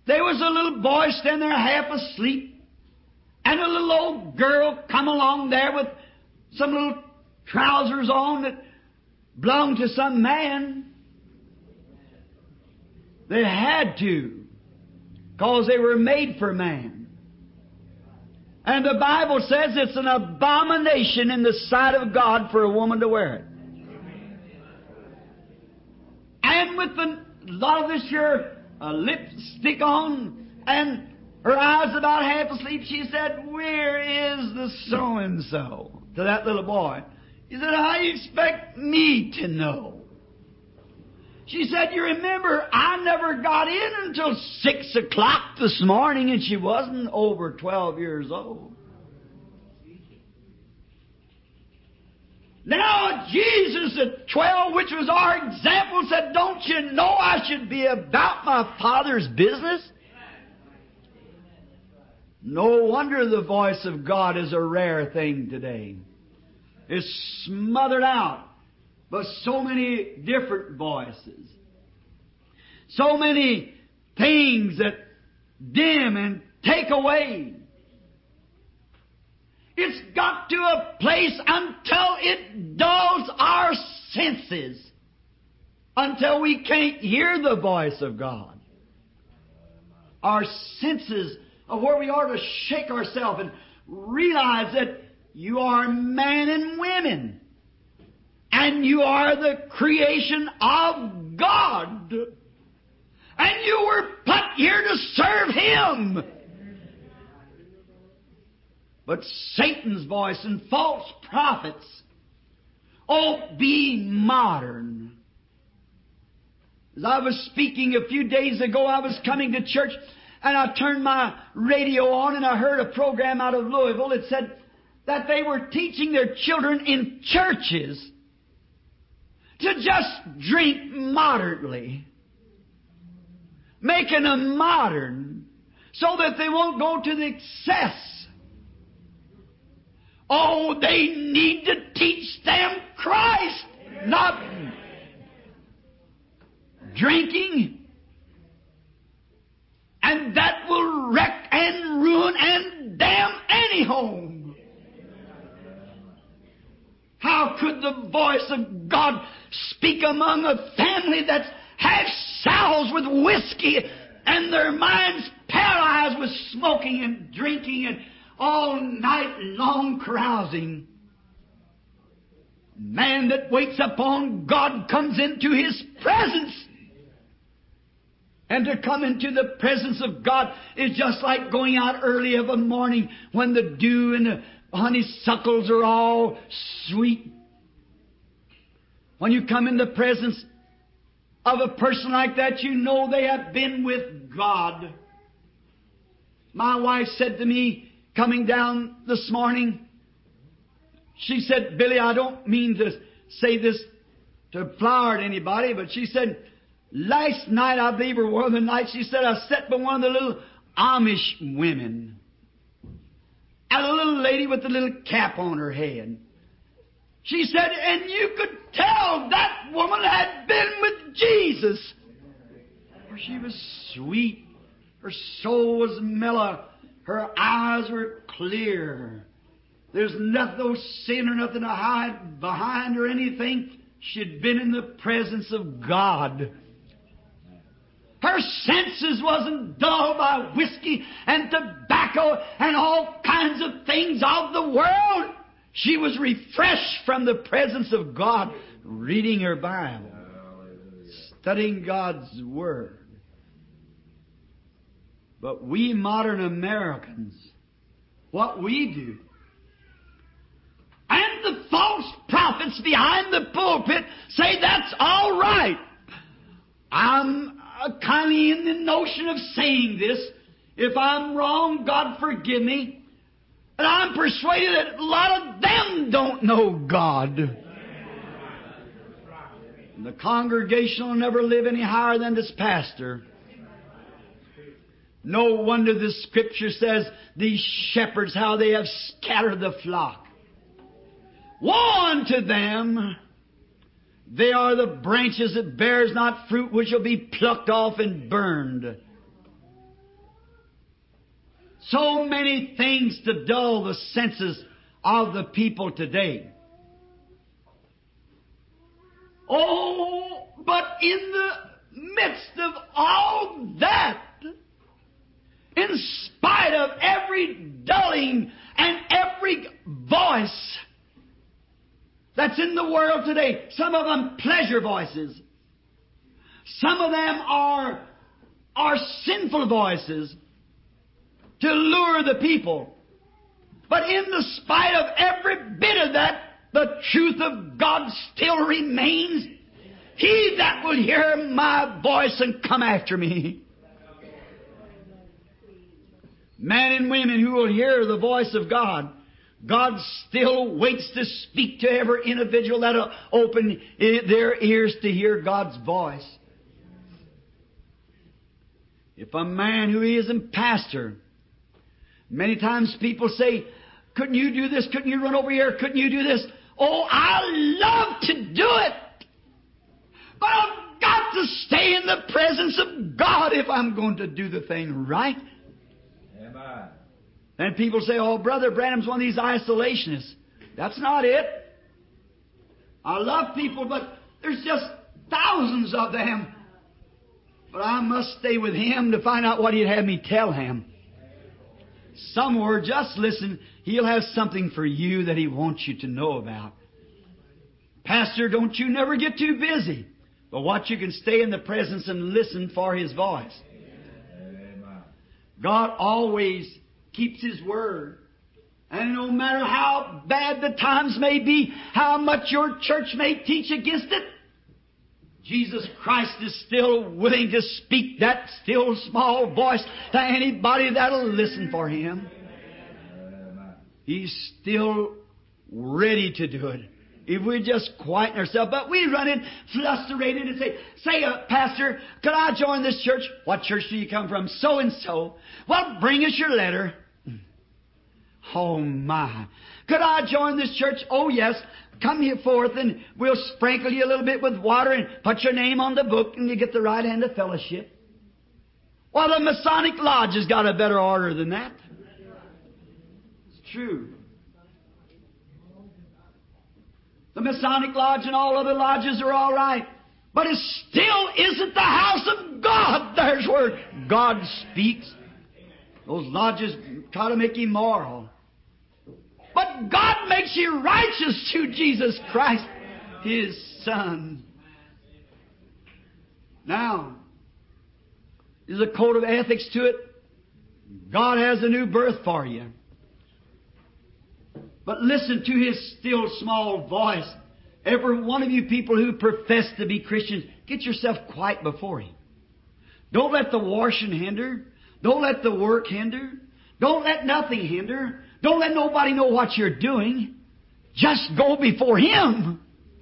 there was a little boy standing there half asleep, and a little old girl come along there with some little trousers on that belonged to some man. They had to, because they were made for man. And the Bible says it's an abomination in the sight of God for a woman to wear it. And with a lot of this here uh, lipstick on and her eyes about half asleep, she said, "Where is the so-and-so?" to that little boy. He said, "How do you expect me to know?" She said, "You remember, I never got in until six o'clock this morning," and she wasn't over twelve years old. Now, Jesus at twelve, which was our example, said, "Don't you know I should be about my Father's business?" No wonder the voice of God is a rare thing today. It's smothered out by so many different voices. So many things that dim and take away. It's got to a place until it dulls our senses, until we can't hear the voice of God. Our senses of where we are to shake ourselves and realize that you are men and women, and you are the creation of God, and you were put here to serve Him. But Satan's voice and false prophets, oh, be modern. As I was speaking a few days ago, I was coming to church, and I turned my radio on, and I heard a program out of Louisville. It said that they were teaching their children in churches to just drink moderately, making them modern so that they won't go to the excess. Oh, they need to teach them Christ, not drinking. And that will wreck and ruin and damn any home. How could the voice of God speak among a family that's half soused with whiskey and their minds paralyzed with smoking and drinking and all night long carousing? Man that waits upon God comes into His presence. And to come into the presence of God is just like going out early of a morning when the dew and the honeysuckles are all sweet. When you come in the presence of a person like that, you know they have been with God. My wife said to me, coming down this morning, she said, "Billy, I don't mean to say this to flower at anybody," but she said, "Last night, I believe, or one of the nights," she said, "I sat by one of the little Amish women. And a little lady with a little cap on her head." She said, "And you could tell that woman had been with Jesus. For she was sweet. Her soul was mellow. Her eyes were clear. There's nothing, no sin or nothing to hide behind or anything. She'd been in the presence of God. Her senses wasn't dulled by whiskey and tobacco and all kinds of things of the world. She was refreshed from the presence of God, reading her Bible, studying God's Word. But we modern Americans, what we do, and the false prophets behind the pulpit say that's all right. I'm kind of in the notion of saying this. If I'm wrong, God forgive me. And I'm persuaded that a lot of them don't know God. And the congregation will never live any higher than this pastor. No wonder the Scripture says, these shepherds, how they have scattered the flock. Woe unto them! They are the branches that bears not fruit, which shall be plucked off and burned. So many things to dull the senses of the people today. Oh, but in the midst of all that, in spite of every dulling and every voice that's in the world today, some of them pleasure voices, some of them are, are sinful voices to lure the people. But in the spite of every bit of that, the truth of God still remains. He that will hear my voice and come after me. Men and women who will hear the voice of God, God still waits to speak to every individual that will open their ears to hear God's voice. If a man who isn't pastor, many times people say, couldn't you do this? Couldn't you run over here? Couldn't you do this? Oh, I love to do it. But I've got to stay in the presence of God if I'm going to do the thing right. Amen. And people say, oh, Brother Branham's one of these isolationists. That's not it. I love people, but there's just thousands of them. But I must stay with Him to find out what He'd have me tell Him. Somewhere, just listen, He'll have something for you that He wants you to know about. Pastor, don't you never get too busy. But watch, you can stay in the presence and listen for His voice. God always keeps His word. And no matter how bad the times may be, how much your church may teach against it, Jesus Christ is still willing to speak that still small voice to anybody that'll listen for Him. He's still ready to do it. If we just quieten ourselves. But we run in frustrated and say, say, uh, Pastor, could I join this church? What church do you come from? So and so. Well, bring us your letter. Oh my. Could I join this church? Oh yes. Come here forth and we'll sprinkle you a little bit with water and put your name on the book and you get the right hand of fellowship. Well, the Masonic Lodge has got a better order than that. It's true. The Masonic Lodge and all other lodges are all right. But it still isn't the house of God. There's where God speaks. Those lodges try to make you moral. But God makes you righteous through Jesus Christ, His Son. Now, there's a code of ethics to it. God has a new birth for you. But listen to His still small voice. Every one of you people who profess to be Christians, get yourself quiet before Him. Don't let the washing hinder. Don't let the work hinder. Don't let nothing hinder. Don't let nobody know what you're doing. Just go before Him.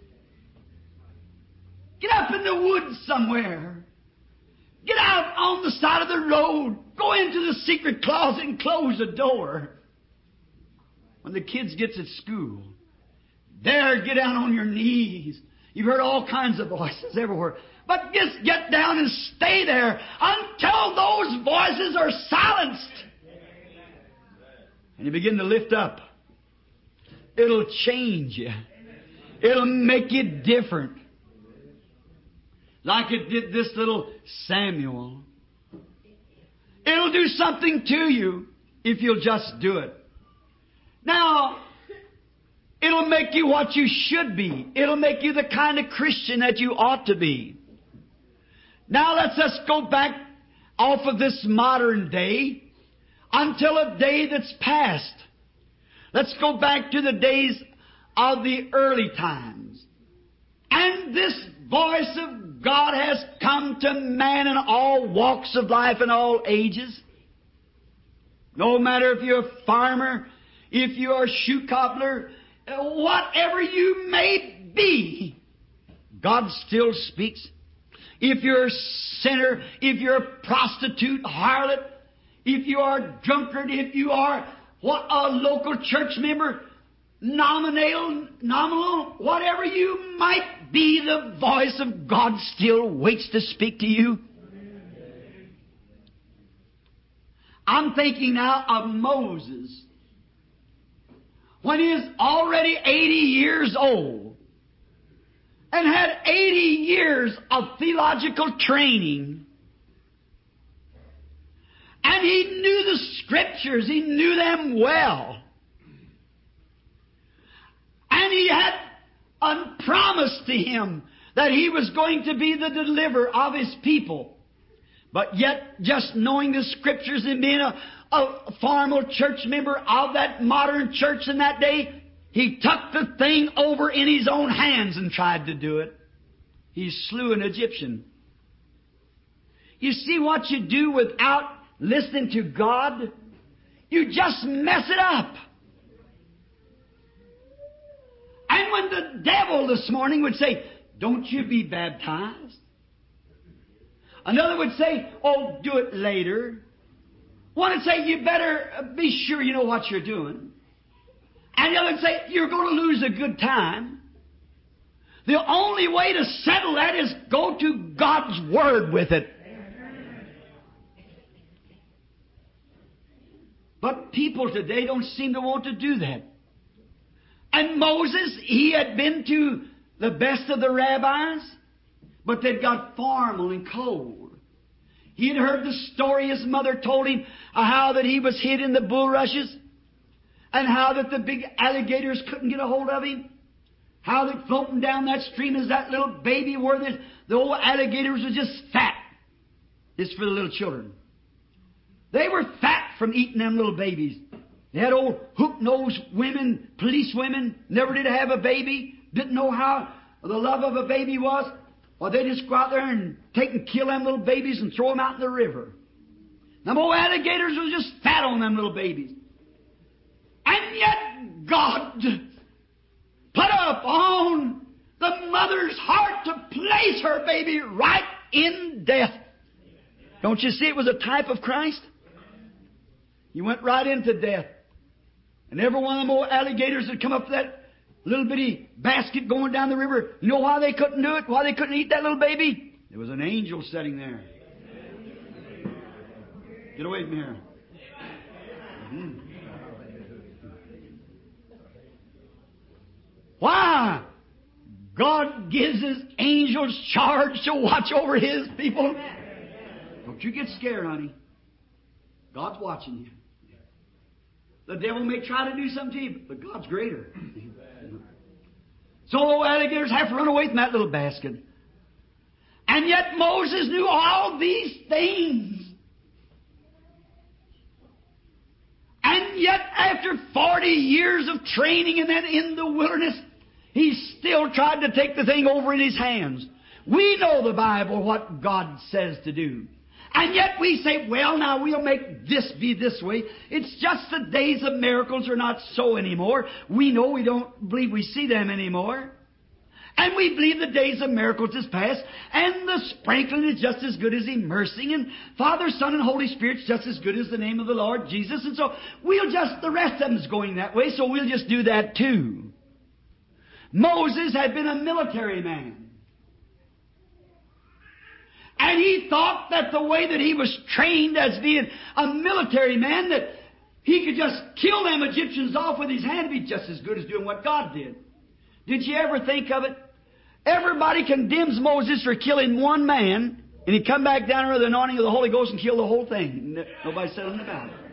Get up in the woods somewhere. Get out on the side of the road. Go into the secret closet and close the door. When the kids gets at school, there, get down on your knees. You've heard all kinds of voices everywhere. But just get down and stay there until those voices are silenced. And you begin to lift up. It'll change you. It'll make you different. Like it did this little Samuel. It'll do something to you if you'll just do it. Now, it'll make you what you should be. It'll make you the kind of Christian that you ought to be. Now let's just go back off of this modern day until a day that's past. Let's go back to the days of the early times. And this voice of God has come to man in all walks of life and all ages. No matter if you're a farmer, if you're a shoe cobbler, whatever you may be, God still speaks. If you're a sinner, if you're a prostitute, harlot, if you are a drunkard, if you are what a local church member, nominal, nominal, whatever you might be, the voice of God still waits to speak to you. I'm thinking now of Moses. When he is already eighty years old and had eighty years of theological training, and he knew the Scriptures, he knew them well. And he had a promise to him that he was going to be the deliverer of his people. But yet, just knowing the Scriptures and being a, a formal church member of that modern church in that day, he took the thing over in his own hands and tried to do it. He slew an Egyptian. You see what you do without listening to God? You just mess it up. And when the devil this morning would say, don't you be baptized? Another would say, oh, do it later. One would say, you better be sure you know what you're doing. And the other would say, you're going to lose a good time. The only way to settle that is go to God's Word with it. But people today don't seem to want to do that. And Moses, he had been to the best of the rabbis, but they'd got formal and cold. He had heard the story his mother told him of how that he was hid in the bulrushes, and how that the big alligators couldn't get a hold of him, how that floating down that stream as that little baby were, the, the old alligators were just fat. It's for the little children. They were fat from eating them little babies. They had old hook-nosed women, police women, never did have a baby, didn't know how the love of a baby was. Or they just go out there and take and kill them little babies and throw them out in the river. Them old alligators was just fat on them little babies. And yet God put up on the mother's heart to place her baby right in death. Don't you see it was a type of Christ? He went right into death. And every one of them old alligators that come up to that little bitty basket going down the river, you know why they couldn't do it? Why they couldn't eat that little baby? There was an angel sitting there. Get away from here. Mm-hmm. Why? God gives His angels charge to watch over His people. Don't you get scared, honey. God's watching you. The devil may try to do something to you, but God's greater. So the alligators have to run away from that little basket. And yet Moses knew all these things. And yet after forty years of training and then in the wilderness, he still tried to take the thing over in his hands. We know the Bible, what God says to do. And yet we say, well, now we'll make this be this way. It's just the days of miracles are not so anymore. We know we don't believe we see them anymore. And we believe the days of miracles is past. And the sprinkling is just as good as immersing. And Father, Son, and Holy Spirit's just as good as the name of the Lord Jesus. And so we'll just, the rest of them's going that way, so we'll just do that too. Moses had been a military man. And he thought that the way that he was trained as being a military man, that he could just kill them Egyptians off with his hand and be just as good as doing what God did. Did you ever think of it? Everybody condemns Moses for killing one man, and he come back down with the anointing of the Holy Ghost and kill the whole thing. Nobody said anything about it.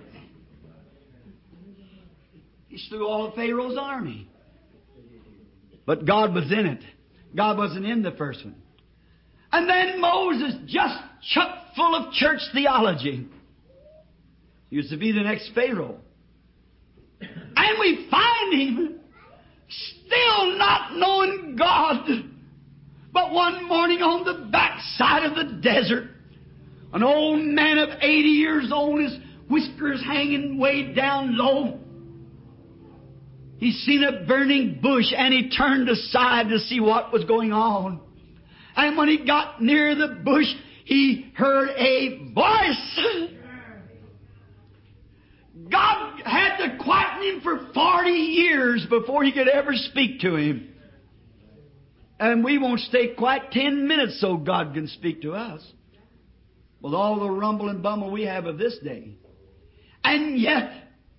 He slew all of Pharaoh's army. But God was in it. God wasn't in the first one. And then Moses, just chock full of church theology. He was to be the next Pharaoh. And we find him still not knowing God. But one morning on the backside of the desert, an old man of eighty years old, his whiskers hanging way down low, he seen a burning bush and he turned aside to see what was going on. And when he got near the bush, he heard a voice. God had to quieten him for forty years before he could ever speak to him. And we won't stay quite ten minutes so God can speak to us. With all the rumble and bumble we have of this day. And yet,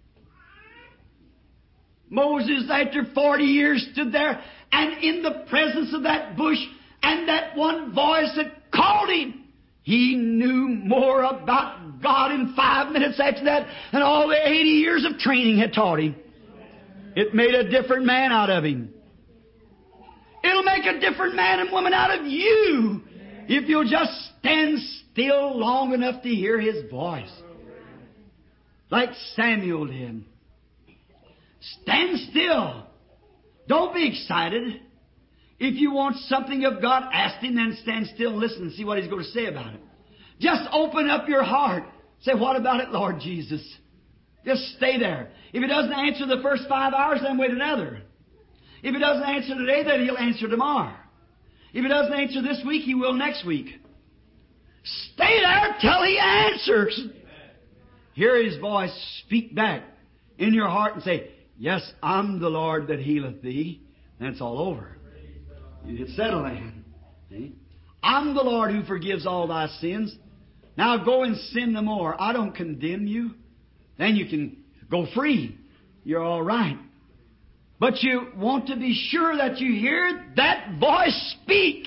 Moses, after forty years, stood there, and in the presence of that bush and that one voice that called him, he knew more about God in five minutes after that than all the eighty years of training had taught him. It made a different man out of him. It'll make a different man and woman out of you if you'll just stand still long enough to hear His voice. Like Samuel did. Stand still. Don't be excited. If you want something of God, ask Him, then stand still and listen and see what He's going to say about it. Just open up your heart. Say, what about it, Lord Jesus? Just stay there. If He doesn't answer the first five hours, then wait another. If He doesn't answer today, then He'll answer tomorrow. If He doesn't answer this week, He will next week. Stay there till He answers. Hear His voice speak back in your heart and say, yes, I'm the Lord that healeth thee. And it's all over. You get settled then. See? I'm the Lord who forgives all thy sins. Now go and sin no more. I don't condemn you. Then you can go free. You're all right. But you want to be sure that you hear that voice speak.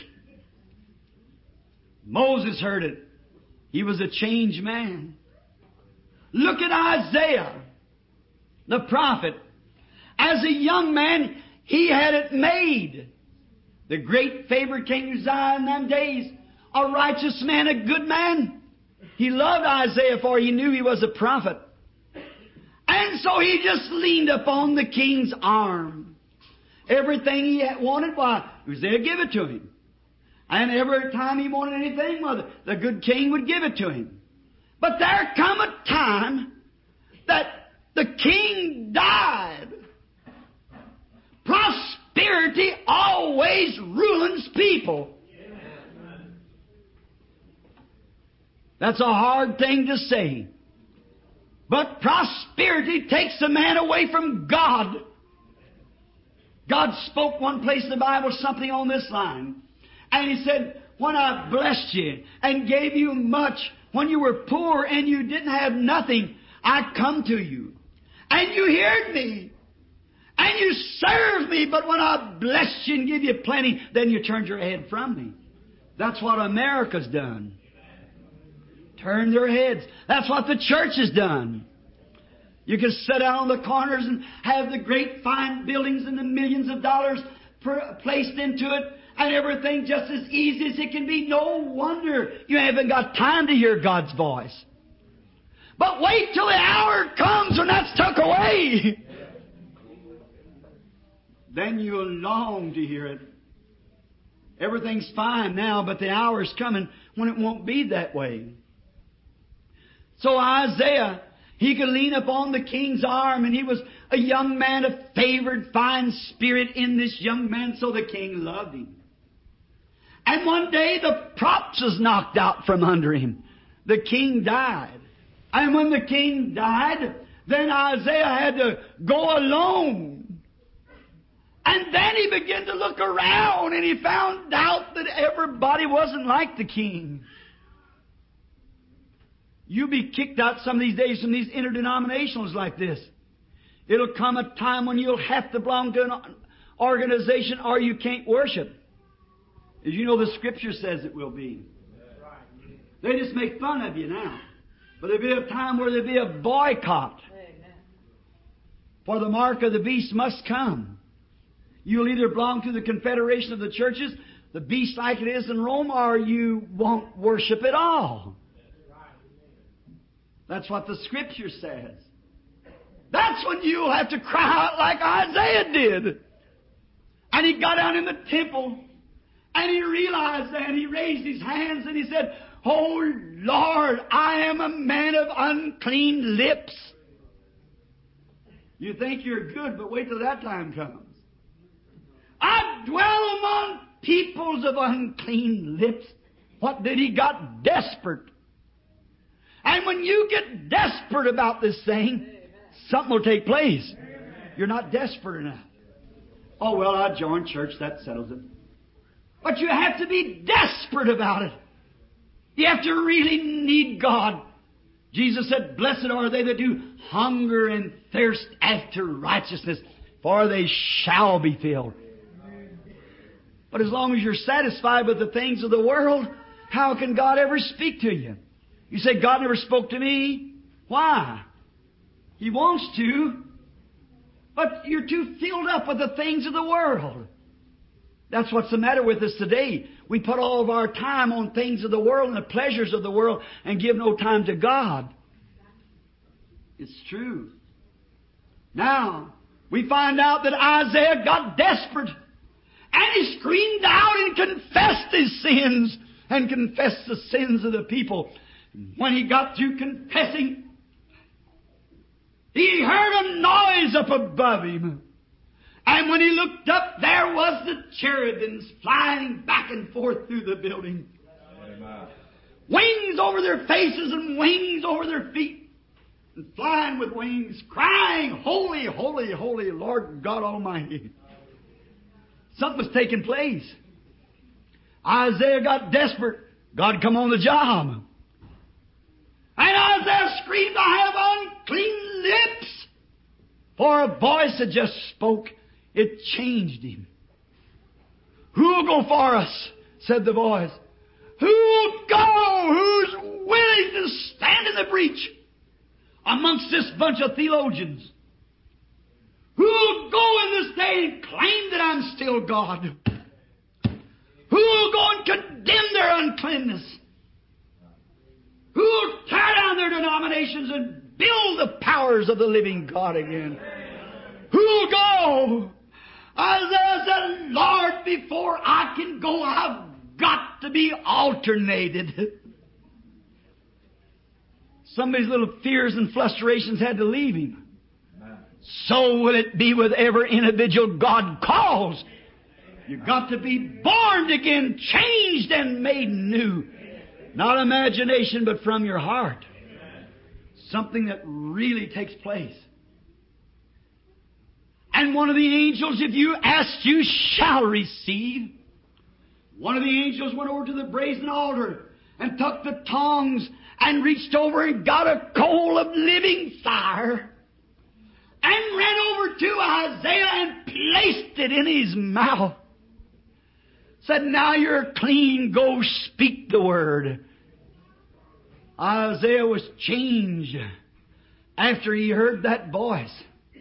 Moses heard it. He was a changed man. Look at Isaiah, the prophet. As a young man, he had it made. The great favorite King Uzziah in them days, a righteous man, a good man. He loved Isaiah, for he knew he was a prophet. And so he just leaned upon the king's arm. Everything he wanted, why, Uzziah give it to him. And every time he wanted anything, well, the good king would give it to him. But there come a time that the king died. Prosperity always ruins people. That's a hard thing to say. But prosperity takes a man away from God. God spoke one place in the Bible something on this line. And He said, when I blessed you and gave you much, when you were poor and you didn't have nothing, I come to you. And you heard me. And you served me. But when I blessed you and give you plenty, then you turned your head from me. That's what America's done. Turn their heads. That's what the church has done. You can sit down on the corners and have the great fine buildings and the millions of dollars per, placed into it, and everything just as easy as it can be. No wonder you haven't got time to hear God's voice. But wait till the hour comes when that's took away. Then you'll long to hear it. Everything's fine now, but the hour's coming when it won't be that way. So Isaiah, he could lean upon the king's arm, and he was a young man of favored, fine spirit in this young man, so the king loved him. And one day the props was knocked out from under him. The king died. And when the king died, then Isaiah had to go alone. And then he began to look around, and he found out that everybody wasn't like the king. You'll be kicked out some of these days from these interdenominationals like this. It'll come a time when you'll have to belong to an organization or you can't worship. As you know, the Scripture says it will be. They just make fun of you now. But there'll be a time where there'll be a boycott. For the mark of the beast must come. You'll either belong to the Confederation of the Churches, the beast like it is in Rome, or you won't worship at all. That's what the Scripture says. That's when you'll have to cry out like Isaiah did. And he got down in the temple, and he realized that, and he raised his hands, and he said, "Oh Lord, I am a man of unclean lips." You think you're good, but wait till that time comes. I dwell among peoples of unclean lips. What did he got? Desperate. And when you get desperate about this thing, something will take place. You're not desperate enough. Oh, well, I joined church, that settles it. But you have to be desperate about it. You have to really need God. Jesus said, "Blessed are they that do hunger and thirst after righteousness, for they shall be filled." But as long as you're satisfied with the things of the world, how can God ever speak to you? You say, "God never spoke to me." Why? He wants to, but you're too filled up with the things of the world. That's what's the matter with us today. We put all of our time on things of the world and the pleasures of the world and give no time to God. It's true. Now, we find out that Isaiah got desperate. And he screamed out and confessed his sins and confessed the sins of the people. When he got through confessing, he heard a noise up above him. And when he looked up, there was the cherubims flying back and forth through the building. Amen. Wings over their faces and wings over their feet. And flying with wings, crying, "Holy, holy, holy, Lord God Almighty." Something was taking place. Isaiah got desperate. God come on the job. And Isaiah screamed, "I have unclean lips." For a voice had just spoke. It changed him. "Who'll go for us?" said the voice. "Who'll go? Who's willing to stand in the breach amongst this bunch of theologians? Who'll go in this day and claim that I'm still God? Who'll go and condemn their uncleanness? Who'll tear down their denominations and build the powers of the living God again? Who'll go?" Isaiah said, "Lord, before I can go, I've got to be alternated." Some of his little fears and frustrations had to leave him. So will it be with every individual God calls. You've got to be born again, changed and made new. Not imagination, but from your heart. Something that really takes place. And one of the angels, if you ask, you shall receive. One of the angels went over to the brazen altar and took the tongs and reached over and got a coal of living fire and ran over to Isaiah and placed it in his mouth. Said, "Now you're clean, go speak the word." Isaiah was changed after he heard that voice.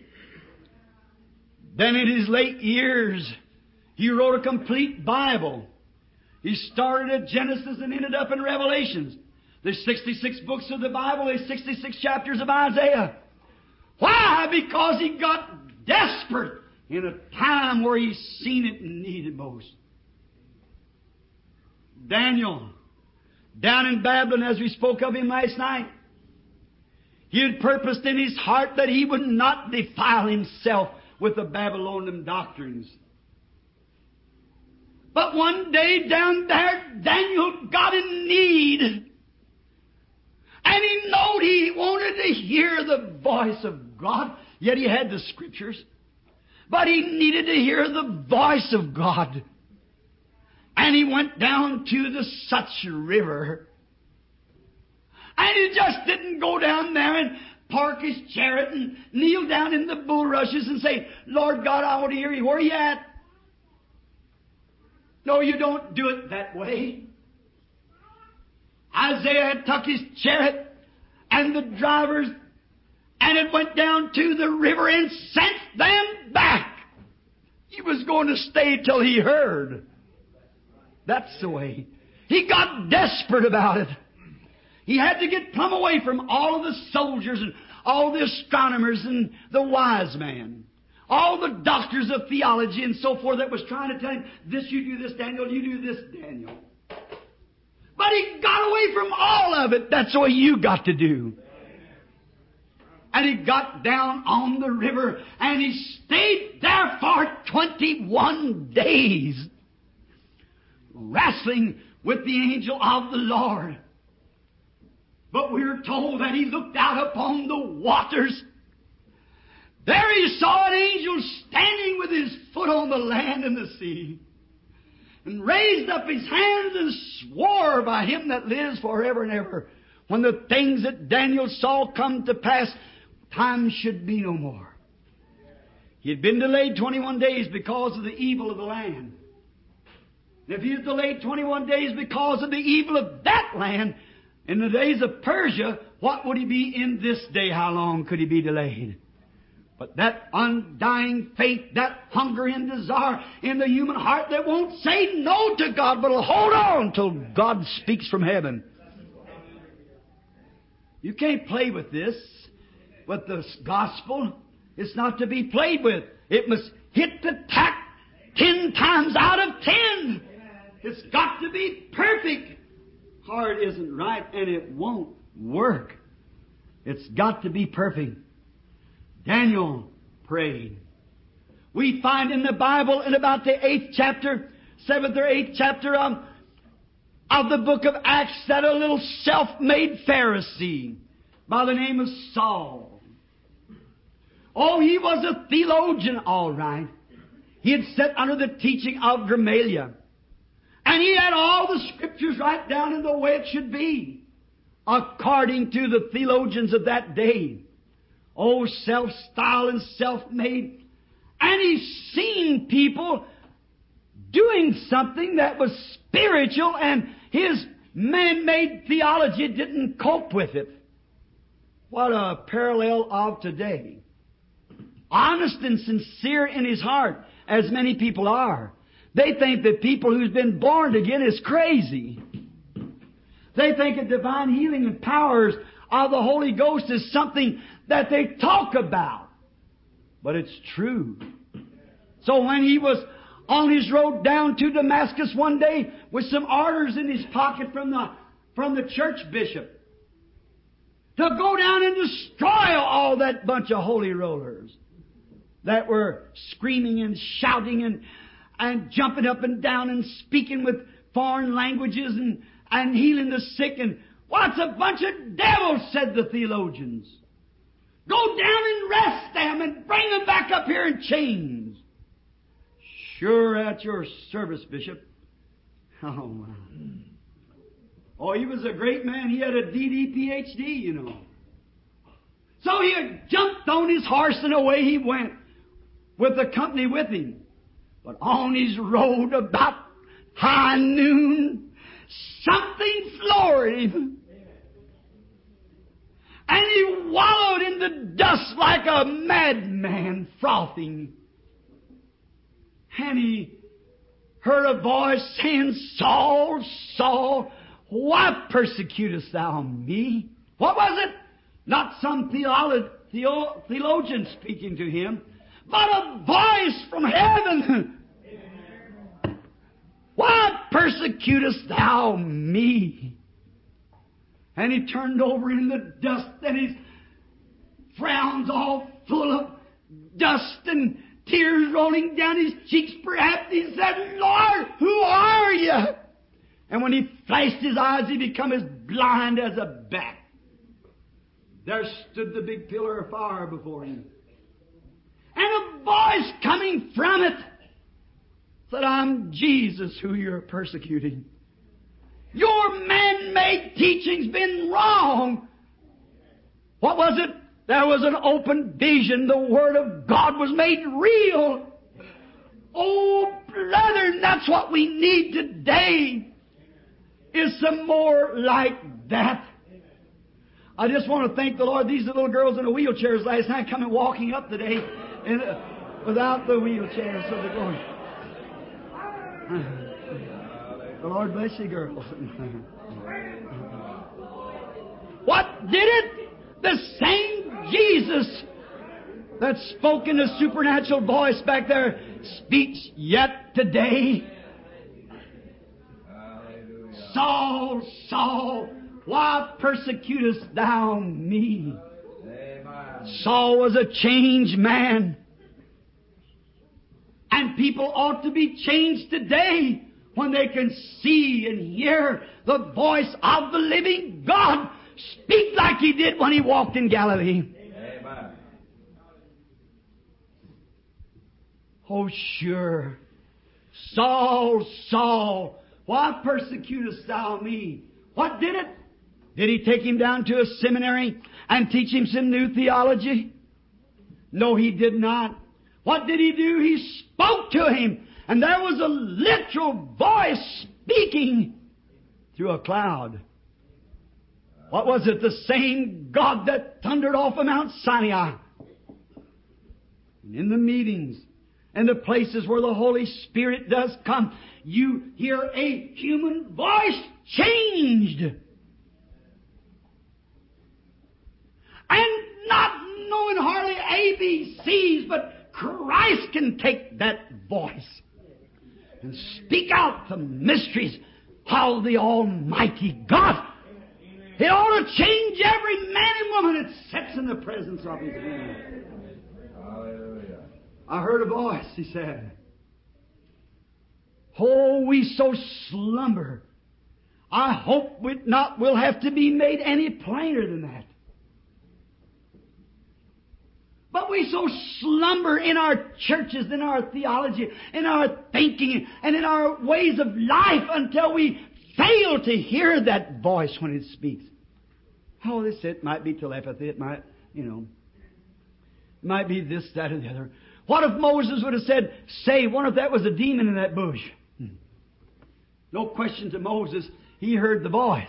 Then in his late years, he wrote a complete Bible. He started at Genesis and ended up in Revelations. There's sixty-six books of the Bible. There's sixty-six chapters of Isaiah. Why? Because he got desperate in a time where he's seen it and needed most. Daniel, down in Babylon, as we spoke of him last night, he had purposed in his heart that he would not defile himself with the Babylonian doctrines. But one day down there, Daniel got in need. And he knowed he wanted to hear the voice of God. Yet he had the Scriptures. But he needed to hear the voice of God. And he went down to the Such River. And he just didn't go down there and park his chariot and kneel down in the bulrushes and say, "Lord God, I want to hear you. Where are you at?" No, you don't do it that way. Isaiah had tucked his chariot and the drivers, and it went down to the river and sent them back. He was going to stay till he heard. That's the way. He got desperate about it. He had to get plumb away from all of the soldiers and all the astronomers and the wise man. All the doctors of theology and so forth that was trying to tell him, "This you do this, Daniel, you do this, Daniel." But he got away from all of it. That's what you got to do. And he got down on the river and he stayed there for twenty-one days, wrestling with the angel of the Lord. But we are told that he looked out upon the waters. There he saw an angel standing with his foot on the land and the sea, and raised up his hands and swore by him that lives forever and ever, when the things that Daniel saw come to pass, time should be no more. He had been delayed twenty-one days because of the evil of the land. And if he was delayed twenty-one days because of the evil of that land, in the days of Persia, what would he be in this day? How long could he be delayed? But that undying faith, that hunger and desire in the human heart that won't say no to God, but will hold on till God speaks from heaven. You can't play with this, with the gospel. It's not to be played with. It must hit the tack ten times out of ten. It's got to be perfect. Hard isn't right, and it won't work. It's got to be perfect. Daniel prayed. We find in the Bible in about the eighth chapter, seventh or eighth chapter of, of the book of Acts, that a little self-made Pharisee by the name of Saul. Oh, he was a theologian, all right. He had sat under the teaching of Gamaliel. And he had all the Scriptures right down in the way it should be, according to the theologians of that day. Oh, self-styled and self-made. And he's seen people doing something that was spiritual, and his man-made theology didn't cope with it. What a parallel of today. Honest and sincere in his heart, as many people are. They think that people who's been born again is crazy. They think that divine healing and powers of the Holy Ghost is something that they talk about. But it's true. So when he was on his road down to Damascus one day with some orders in his pocket from the, from the church bishop to go down and destroy all that bunch of holy rollers that were screaming and shouting and, and jumping up and down and speaking with foreign languages and, and healing the sick. And what's a bunch of devils, said the theologians. Go down and arrest them and bring them back up here in chains. Sure, at your service, Bishop. Oh, wow. Oh, he was a great man. He had a D D P H D, you know. So he jumped on his horse and away he went with the company with him. But on his road about high noon, something floored him. And he wallowed in the dust like a madman, frothing. And he heard a voice saying, Saul, Saul, why persecutest thou me? What was it? Not some theolo- theo- theologian speaking to him, but a voice from heaven. Why persecutest thou me? And he turned over in the dust, and his frowns all full of dust and tears rolling down his cheeks. Perhaps he said, Lord, who are you? And when he flashed his eyes, he became as blind as a bat. There stood the big pillar of fire before him. And a voice coming from it said, I'm Jesus who you're persecuting. Your man-made teaching's been wrong. What was it? There was an open vision. The Word of God was made real. Oh, brother, that's what we need today, is some more like that. I just want to thank the Lord. These little girls in the wheelchairs last night coming walking up today and, uh, without the wheelchairs, so they're going. The Lord bless you, girls. What did it? The same Jesus that spoke in a supernatural voice back there speaks yet today. Saul, Saul, why persecutest thou me? Saul was a changed man. And people ought to be changed today when they can see and hear the voice of the living God speak like He did when He walked in Galilee. Amen. Oh, sure. Saul, Saul, why persecutest thou me? What did it? Did He take him down to a seminary and teach him some new theology? No, He did not. What did He do? He spoke to him, and there was a literal voice speaking through a cloud. What was it? The same God that thundered off of Mount Sinai. And in the meetings and the places where the Holy Spirit does come, you hear a human voice changed. And not knowing hardly A B Cs, but Christ can take that voice and speak out the mysteries of the Almighty God. It ought to change every man and woman that sits in the presence of His name. Hallelujah. I heard a voice, He said. Oh, we so slumber. I hope it not will have to be made any plainer than that. But we so slumber in our churches, in our theology, in our thinking, and in our ways of life until we fail to hear that voice when it speaks. Oh, this it might be telepathy. It might, you know, it might be this, that, or the other. What if Moses would have said, say, what if that was a demon in that bush? Hmm. No question to Moses. He heard the voice.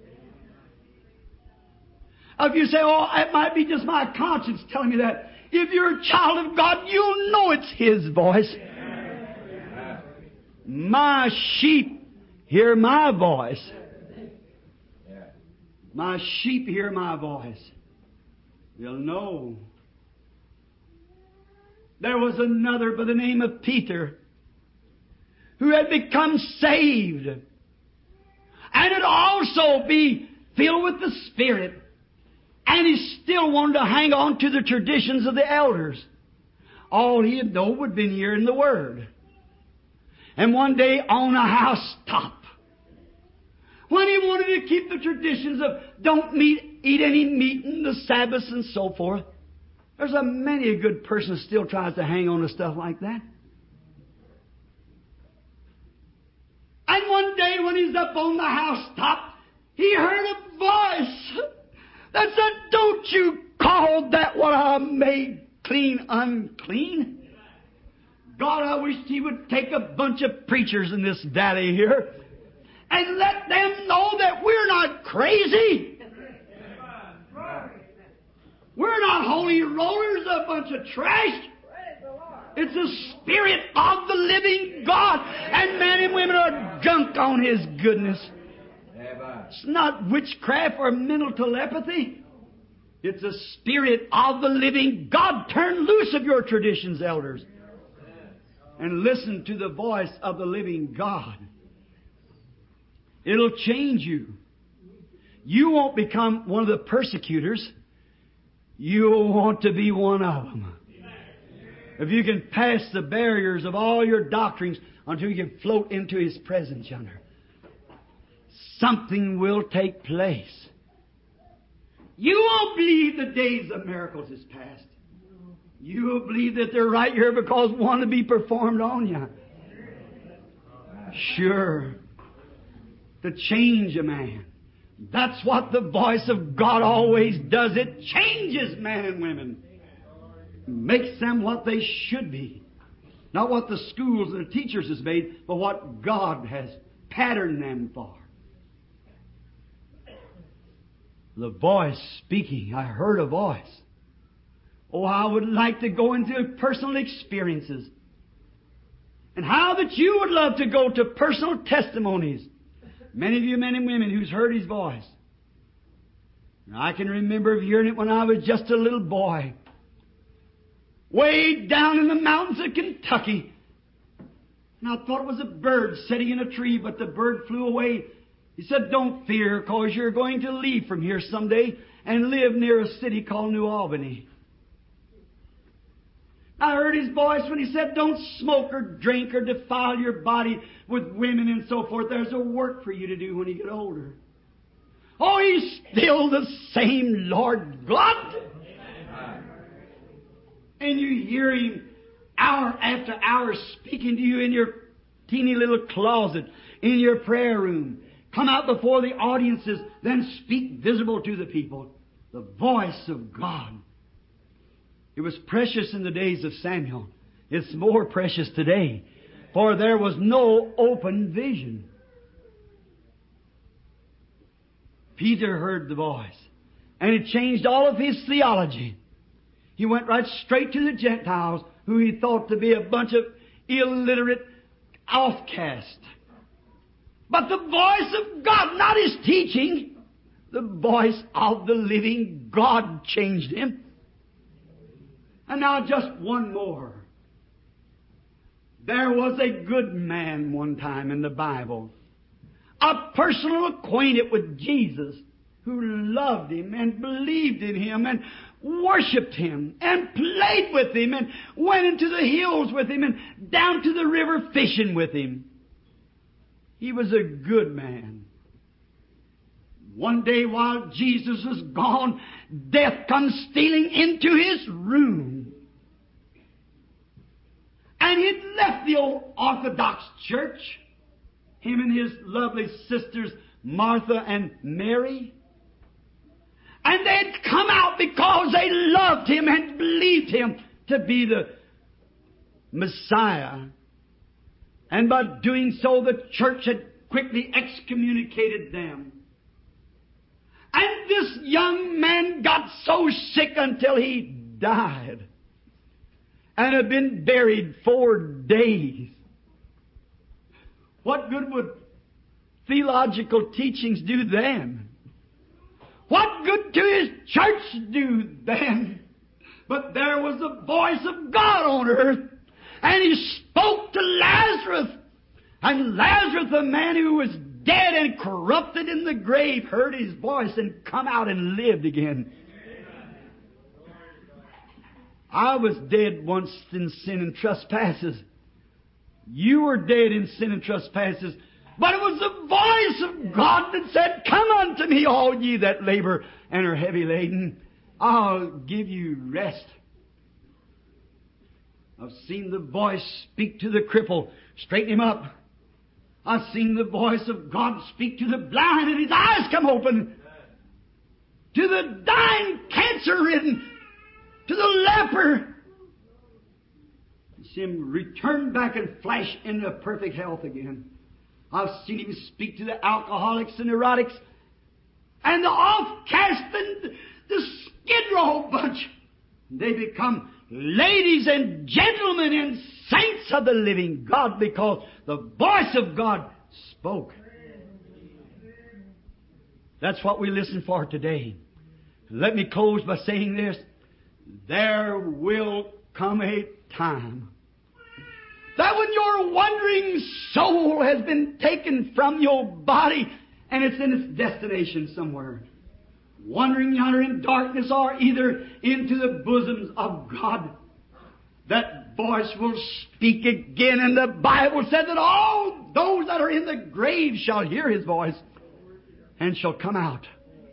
If you say, oh, it might be just my conscience telling me that. If you're a child of God, you'll know it's His voice. My sheep hear my voice. My sheep hear my voice. They'll know. There was another by the name of Peter who had become saved and had also be filled with the Spirit. And he still wanted to hang on to the traditions of the elders. All he had known would have been hearing the Word. And one day on a housetop, when he wanted to keep the traditions of don't meet, eat any meat in the Sabbaths and so forth, there's a many a good person still tries to hang on to stuff like that. And one day when he's up on the housetop, he heard a voice that said, don't you call that what I made clean unclean? God, I wish He would take a bunch of preachers in this valley here and let them know that we're not crazy. We're not holy rollers, a bunch of trash. It's the Spirit of the living God. And men and women are drunk on His goodness. It's not witchcraft or mental telepathy. It's the Spirit of the living God. Turn loose of your traditions, elders, and listen to the voice of the living God. It'll change you. You won't become one of the persecutors. You'll want to be one of them. If you can pass the barriers of all your doctrines until you can float into His presence yonder, something will take place. You won't believe the days of miracles is past. You will believe that they're right here because one to be performed on you. Sure. To change a man. That's what the voice of God always does. It changes men and women. Makes them what they should be. Not what the schools and the teachers has made, but what God has patterned them for. The voice speaking. I heard a voice. Oh, I would like to go into personal experiences. And how that you would love to go to personal testimonies. Many of you men and women who's heard His voice. Now, I can remember hearing it when I was just a little boy. Way down in the mountains of Kentucky. And I thought it was a bird sitting in a tree, but the bird flew away. He said, don't fear, because you're going to leave from here someday and live near a city called New Albany. I heard His voice when He said, don't smoke or drink or defile your body with women and so forth. There's a work for you to do when you get older. Oh, He's still the same Lord God. And you hear Him hour after hour speaking to you in your teeny little closet, in your prayer room, come out before the audiences, then speak visible to the people. The voice of God. It was precious in the days of Samuel. It's more precious today. For there was no open vision. Peter heard the voice, and it changed all of his theology. He went right straight to the Gentiles, who he thought to be a bunch of illiterate outcasts. But the voice of God, not his teaching, the voice of the living God changed him. And now just one more. There was a good man one time in the Bible, a personal acquainted with Jesus, who loved Him and believed in Him and worshipped Him and played with Him and went into the hills with Him and down to the river fishing with Him. He was a good man. One day while Jesus was gone, death comes stealing into his room. And he'd left the old Orthodox church, him and his lovely sisters, Martha and Mary. And they'd come out because they loved Him and believed Him to be the Messiah. And by doing so, the church had quickly excommunicated them. And this young man got so sick until he died and had been buried four days. What good would theological teachings do then? What good to his church do then? But there was the voice of God on earth, and He spoke to Lazarus. And Lazarus, the man who was dead and corrupted in the grave, heard His voice and come out and lived again. I was dead once in sin and trespasses. You were dead in sin and trespasses. But it was the voice of God that said, "Come unto me, all ye that labor and are heavy laden. I'll give you rest." I've seen the voice speak to the cripple, straighten him up. I've seen the voice of God speak to the blind, and his eyes come open. To the dying, cancer-ridden, to the leper. See him return back and flash into perfect health again. I've seen Him speak to the alcoholics and neurotics and the off-cast and the skid row bunch. They become ladies and gentlemen and saints of the living God because the voice of God spoke. That's what we listen for today. Let me close by saying this. There will come a time that when your wandering soul has been taken from your body and it's in its destination somewhere, wandering yonder in darkness or either into the bosoms of God, that voice will speak again. And the Bible said that all those that are in the grave shall hear His voice and shall come out.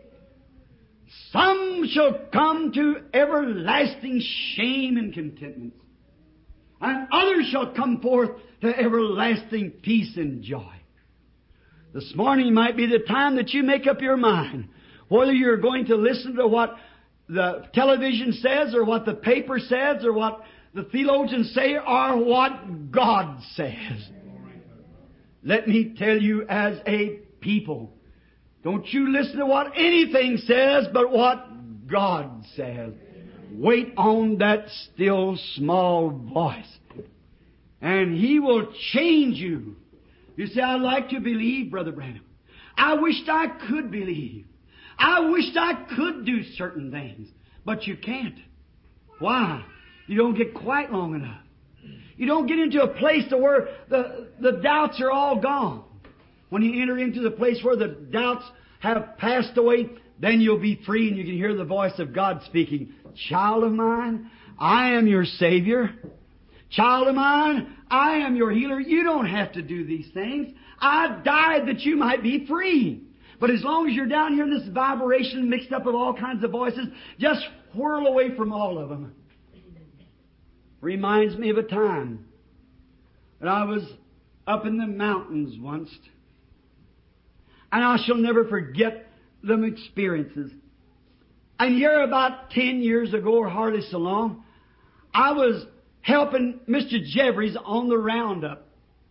Some shall come to everlasting shame and contentment, and others shall come forth to everlasting peace and joy. This morning might be the time that you make up your mind whether you're going to listen to what the television says or what the paper says or what the theologians say or what God says. Let me tell you, as a people, don't you listen to what anything says but what God says. Wait on that still small voice, and He will change you. You say, "I'd like to believe, Brother Branham. I wished I could believe. I wished I could do certain things." But you can't. Why? You don't get quiet long enough. You don't get into a place to where the, the doubts are all gone. When you enter into the place where the doubts have passed away, then you'll be free and you can hear the voice of God speaking. "Child of mine, I am your Savior. Child of mine, I am your healer. You don't have to do these things. I died that you might be free." But as long as you're down here in this vibration mixed up with all kinds of voices, just whirl away from all of them. Reminds me of a time that I was up in the mountains once. And I shall never forget them experiences. And here about ten years ago, or hardly so long, I was helping Mister Jeffries on the roundup.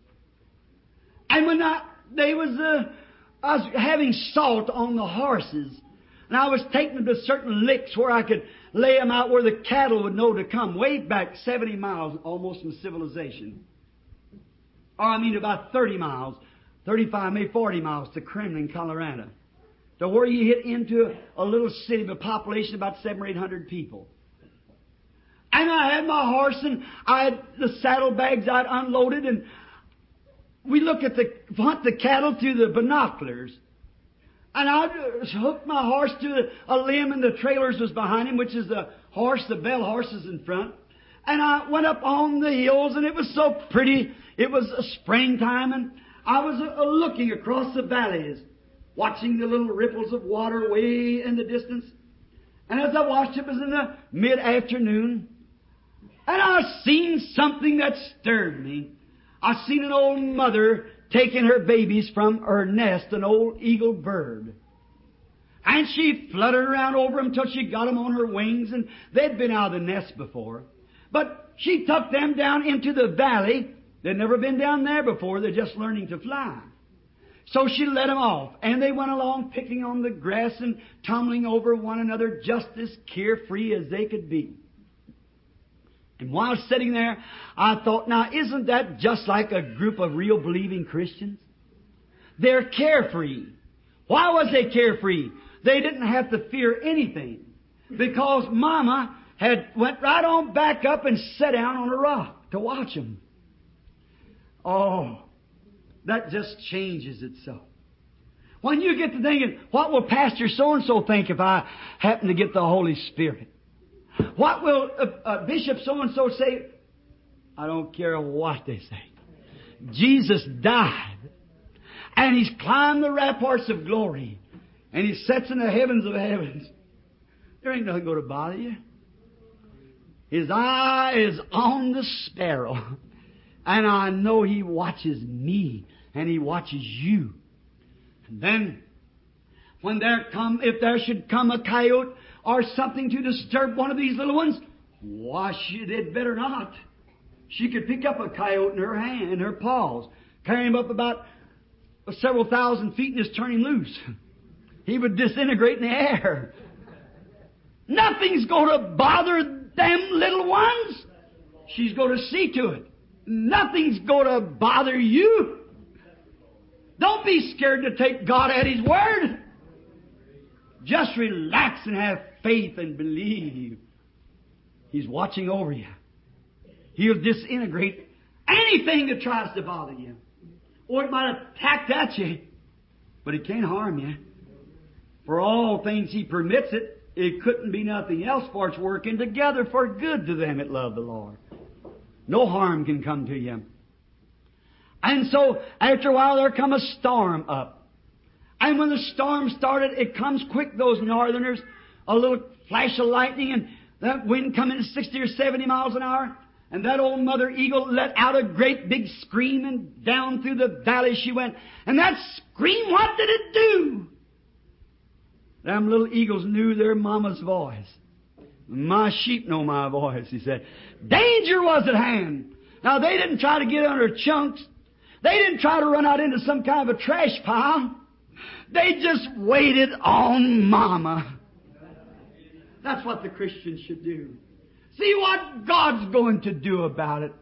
And when I, they was, uh, I was having salt on the horses. And I was taking them to certain licks where I could lay them out where the cattle would know to come. Way back seventy miles almost from civilization. Or I mean about thirty miles. thirty-five, maybe forty miles to Kremlin, Colorado. To where you hit into a, a little city with a population of about seven or eight hundred people. And I had my horse and I had the saddlebags I'd unloaded, and we looked at the, hunt the cattle through the binoculars. And I hooked my horse to a limb, and the trailers was behind him, which is the horse, the bell horse is in front. And I went up on the hills, and it was so pretty. It was a springtime, and I was uh, looking across the valleys, watching the little ripples of water way in the distance. And as I watched, it was in the mid-afternoon, and I seen something that stirred me. I seen an old mother taking her babies from her nest, an old eagle bird. And she fluttered around over them till she got them on her wings, and they'd been out of the nest before. But she took them down into the valley. They'd never been down there before. They're just learning to fly. So she let them off, and they went along picking on the grass and tumbling over one another just as carefree as they could be. And while sitting there, I thought, now isn't that just like a group of real believing Christians? They're carefree. Why was they carefree? They didn't have to fear anything, because Mama had went right on back up and sat down on a rock to watch them. Oh, that just changes it so. When you get to thinking, what will Pastor so-and-so think if I happen to get the Holy Spirit? What will uh, uh, Bishop so-and-so say? I don't care what they say. Jesus died, and He's climbed the ramparts of glory, and He sits in the heavens of heavens. There ain't nothing going to bother you. His eye is on the sparrow, and I know He watches me, and He watches you. And then, when there come, if there should come a coyote or something to disturb one of these little ones, why, she'd better not. She could pick up a coyote in her hand, in her paws, carry him up about several thousand feet and just turn him loose. He would disintegrate in the air. Nothing's going to bother them little ones. She's going to see to it. Nothing's going to bother you. Don't be scared to take God at His word. Just relax and have faith and believe. He's watching over you. He'll disintegrate anything that tries to bother you. Or it might attack at you, but it can't harm you. For all things He permits it, it couldn't be nothing else, for it's working together for good to them that love the Lord. No harm can come to you. And so, after a while, there come a storm up. And when the storm started, it comes quick, those northerners, a little flash of lightning, and that wind coming at sixty or seventy miles an hour. And that old mother eagle let out a great big scream, and down through the valley she went. And that scream, what did it do? Them little eagles knew their mama's voice. My sheep know my voice, he said. Danger was at hand. Now, they didn't try to get under chunks. They didn't try to run out into some kind of a trash pile. They just waited on Mama. That's what the Christians should do. See what God's going to do about it.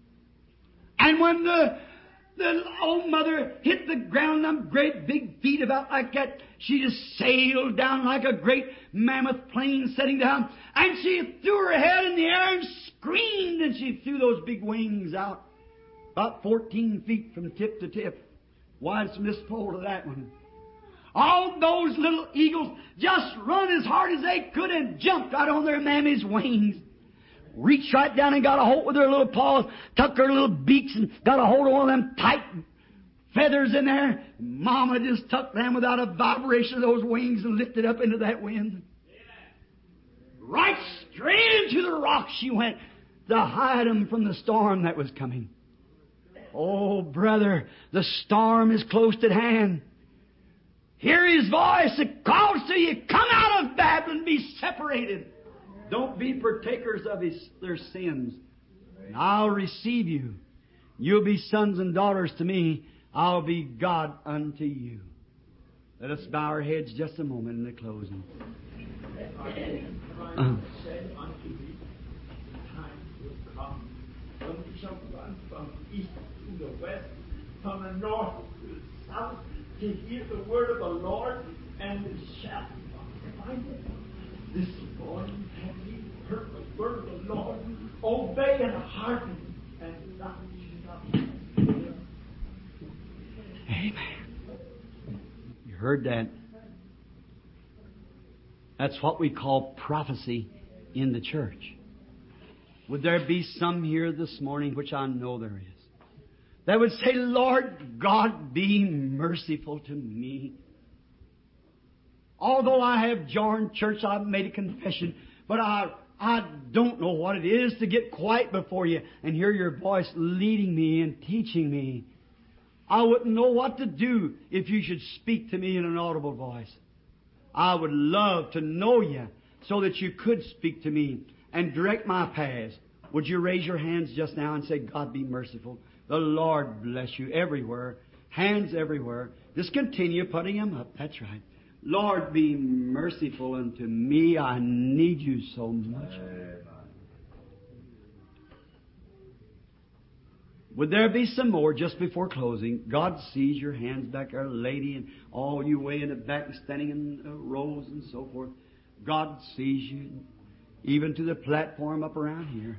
And when the, the old mother hit the ground, them great big feet about like that, she just sailed down like a great mammoth plane setting down. And she threw her head in the air and screamed, and she threw those big wings out. About fourteen feet from tip to tip. Wide from this pole to that one. All those little eagles just run as hard as they could and jumped right on their mammy's wings. Reached right down and got a hold with their little paws, tucked their little beaks and got a hold of one of them tight feathers in there. Mama just tucked them without a vibration of those wings and lifted up into that wind. Right straight into the rock she went to hide them from the storm that was coming. Oh, brother, the storm is close at hand. Hear His voice that calls to you, come out of Babylon, be separated. Don't be partakers of his, their sins. And I'll receive you. You'll be sons and daughters to me. I'll be God unto you. Let us bow our heads just a moment in the closing. Uh. Some shall run from the east to the west, from the north to the south, to hear the word of the Lord, and it shall not find it. This morning have ye heard the word of the Lord? Obey and hearken, and thou shalt not live. Amen. You heard that? That's what we call prophecy in the church. Would there be some here this morning, which I know there is, that would say, Lord God, be merciful to me. Although I have joined church, I've made a confession, but I, I don't know what it is to get quiet before you and hear your voice leading me and teaching me. I wouldn't know what to do if you should speak to me in an audible voice. I would love to know you so that you could speak to me and direct my paths. Would you raise your hands just now and say, God be merciful. The Lord bless you everywhere. Hands everywhere. Just continue putting them up. That's right. Lord, be merciful unto me. I need you so much. Would there be some more just before closing? God sees your hands back there, lady, and all you way in the back standing in rows and so forth. God sees you, even to the platform up around here.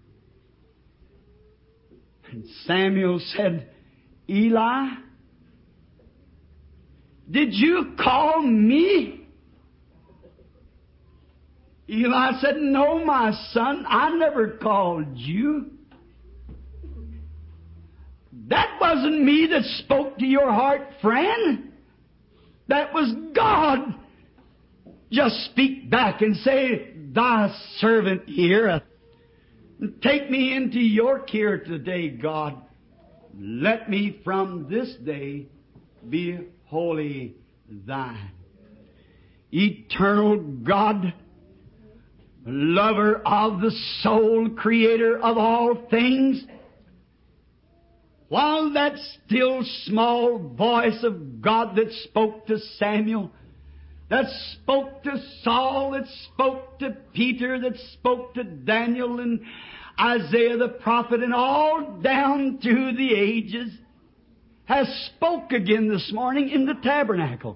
And Samuel said, Eli, did you call me? Eli said, no, my son, I never called you. That wasn't me that spoke to your heart, friend. That was God. Just speak back and say, thy servant here. Take me into your care today, God. Let me from this day be wholly thine. Eternal God, lover of the soul, creator of all things, while that still small voice of God that spoke to Samuel, that spoke to Saul, that spoke to Peter, that spoke to Daniel and Isaiah the prophet, and all down through the ages, has spoke again this morning in the tabernacle.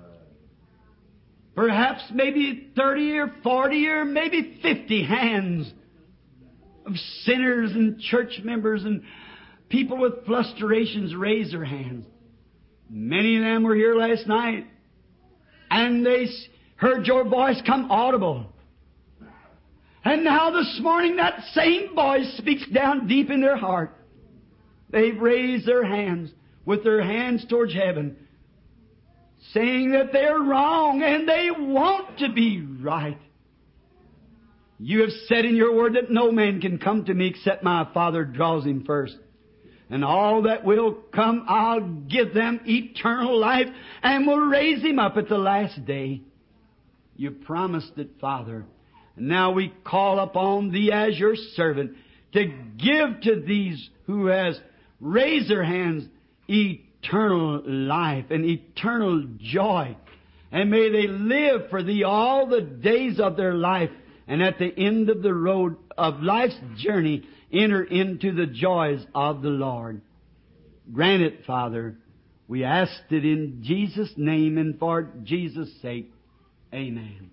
Perhaps maybe thirty or forty or maybe fifty hands of sinners and church members and people with frustrations raised their hands. Many of them were here last night, and they heard your voice come audible. And now this morning that same voice speaks down deep in their heart. They've raised their hands with their hands towards heaven, saying that they're wrong and they want to be right. You have said in your word that no man can come to me except my Father draws him first. And all that will come, I'll give them eternal life and will raise him up at the last day. You promised it, Father. And now we call upon Thee as your servant to give to these who has raised their hands eternal life and eternal joy. And may they live for Thee all the days of their life. And at the end of the road of life's journey, enter into the joys of the Lord. Grant it, Father. We asked it in Jesus' name and for Jesus' sake. Amen.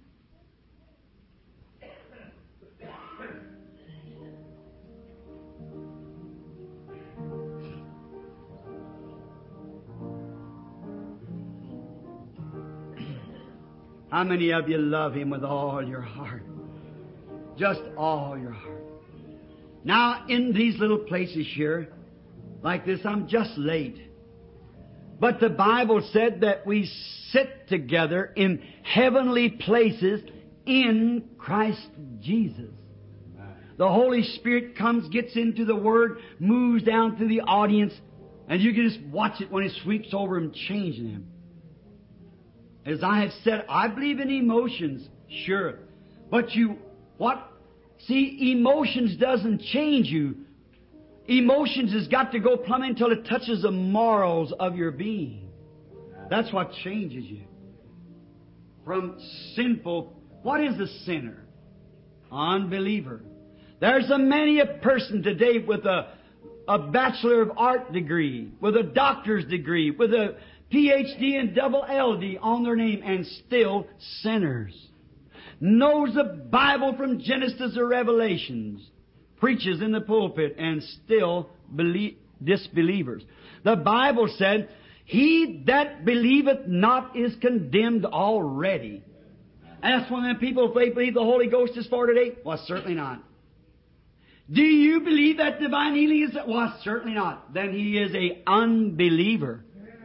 How many of you love Him with all your heart? Just all your heart. Now, in these little places here, like this, I'm just late. But the Bible said that we sit together in heavenly places in Christ Jesus. The Holy Spirit comes, gets into the Word, moves down through the audience, and you can just watch it when it sweeps over them, changing them. As I have said, I believe in emotions, sure. But you, what? See, emotions doesn't change you. Emotions has got to go plumb until it touches the morals of your being. That's what changes you. From sinful, what is a sinner? Unbeliever. There's a many a person today with a, a Bachelor of Art degree, with a doctor's degree, with a P H D and double L D on their name, and still sinners. Knows the Bible from Genesis to Revelations, preaches in the pulpit, and still believe, disbelievers. The Bible said, "He that believeth not is condemned already." Ask one of them people if they believe the Holy Ghost is for today. Well, certainly not. Do you believe that divine healing is? Well, certainly not. Then he is a unbeliever.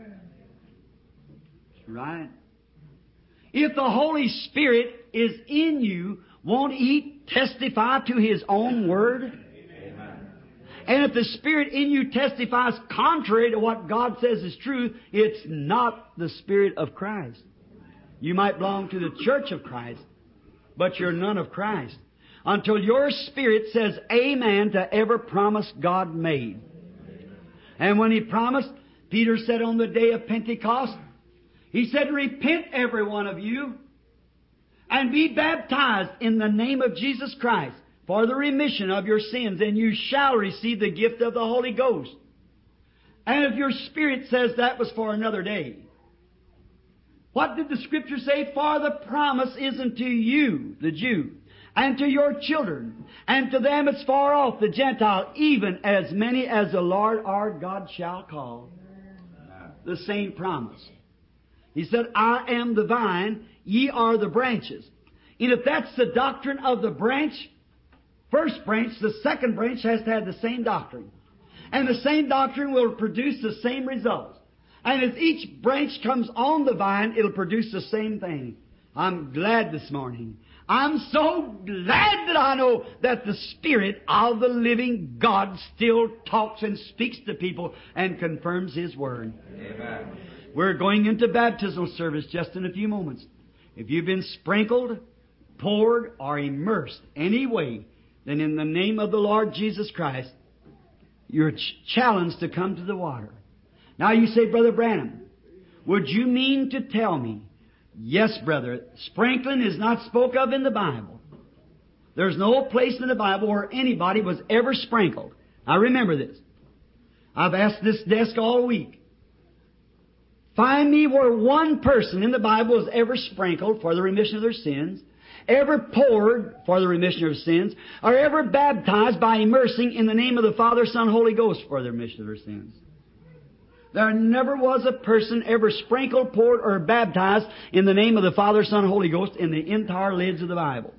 Right. If the Holy Spirit is in you, won't He testify to His own Word? Amen. And if the Spirit in you testifies contrary to what God says is truth, it's not the Spirit of Christ. You might belong to the Church of Christ, but you're none of Christ. Until your spirit says amen to every promise God made. And when He promised, Peter said on the day of Pentecost, He said, "Repent, every one of you, and be baptized in the name of Jesus Christ for the remission of your sins, and you shall receive the gift of the Holy Ghost." And if your spirit says that was for another day, what did the Scripture say? "For the promise isn't to you, the Jew, and to your children, and to them that's far off, the Gentile, even as many as the Lord our God shall call." The same promise. He said, "I am the vine, ye are the branches." And if that's the doctrine of the branch, first branch, the second branch has to have the same doctrine. And the same doctrine will produce the same results. And as each branch comes on the vine, it'll produce the same thing. I'm glad this morning. I'm so glad that I know that the Spirit of the living God still talks and speaks to people and confirms His Word. Amen. We're going into baptismal service just in a few moments. If you've been sprinkled, poured, or immersed any way, then in the name of the Lord Jesus Christ, you're ch- challenged to come to the water. Now you say, "Brother Branham, would you mean to tell me?" Yes, brother, sprinkling is not spoke of in the Bible. There's no place in the Bible where anybody was ever sprinkled. Now remember this. I've asked this desk all week. Find me where one person in the Bible was ever sprinkled for the remission of their sins, ever poured for the remission of sins, or ever baptized by immersing in the name of the Father, Son, Holy Ghost for the remission of their sins. There never was a person ever sprinkled, poured, or baptized in the name of the Father, Son, Holy Ghost in the entire lids of the Bible.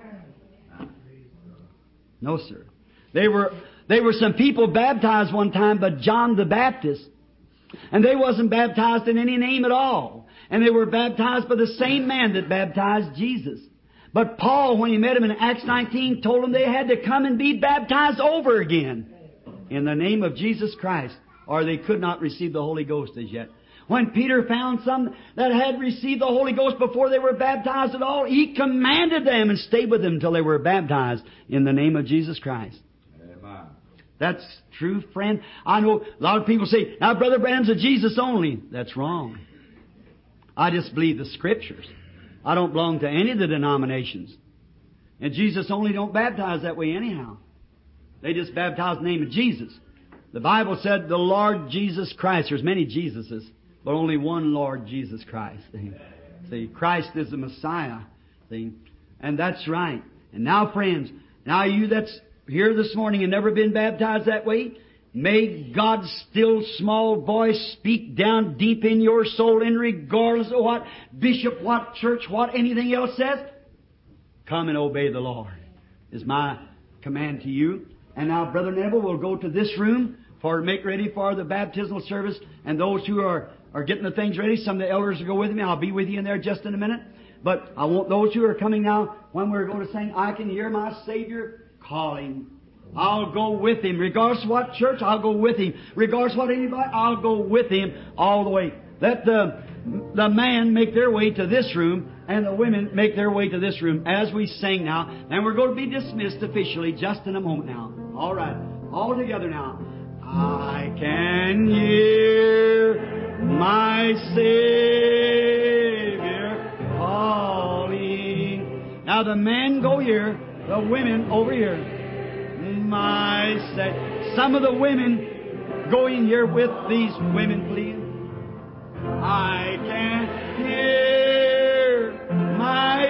No, sir. They were, they were some people baptized one time by John the Baptist. And they wasn't baptized in any name at all. And they were baptized by the same man that baptized Jesus. But Paul, when he met him in Acts nineteen, told them they had to come and be baptized over again in the name of Jesus Christ, or they could not receive the Holy Ghost as yet. When Peter found some that had received the Holy Ghost before they were baptized at all, he commanded them and stayed with them until they were baptized in the name of Jesus Christ. Amen. That's true, friend. I know a lot of people say, "Now, Brother Branham's a Jesus only." That's wrong. I just believe the Scriptures. I don't belong to any of the denominations. And Jesus only don't baptize that way anyhow. They just baptize in the name of Jesus. The Bible said the Lord Jesus Christ. There's many Jesuses, but only one Lord Jesus Christ. See, Christ is the Messiah. See, and that's right. And now, friends, now you that's here this morning and never been baptized that way, may God's still small voice speak down deep in your soul, and regardless of what bishop, what church, what anything else says, come and obey the Lord, is my command to you. And now Brother Neville will go to this room for make ready for the baptismal service, and those who are, are getting the things ready, some of the elders will go with me. I'll be with you in there just in a minute. But I want those who are coming now, when we're going to sing, "I Can Hear My Savior Calling," I'll go with Him. Regardless of what church, I'll go with Him. Regardless of what anybody, I'll go with Him all the way. Let the, the men make their way to this room and the women make their way to this room as we sing now. And we're going to be dismissed officially just in a moment now. All right. All together now. I can hear my Savior calling. Now the men go here, the women over here. My Savior. Some of the women go in here with these women, please. I can hear my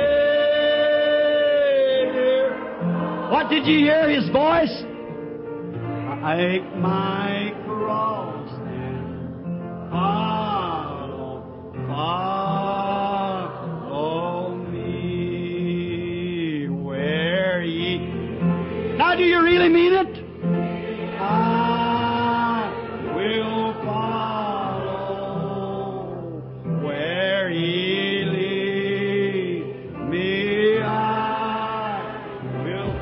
Savior. What did you hear? His voice? Take my cross and follow, follow me where ye. Now, do you really mean it? I will follow where ye lead me. I will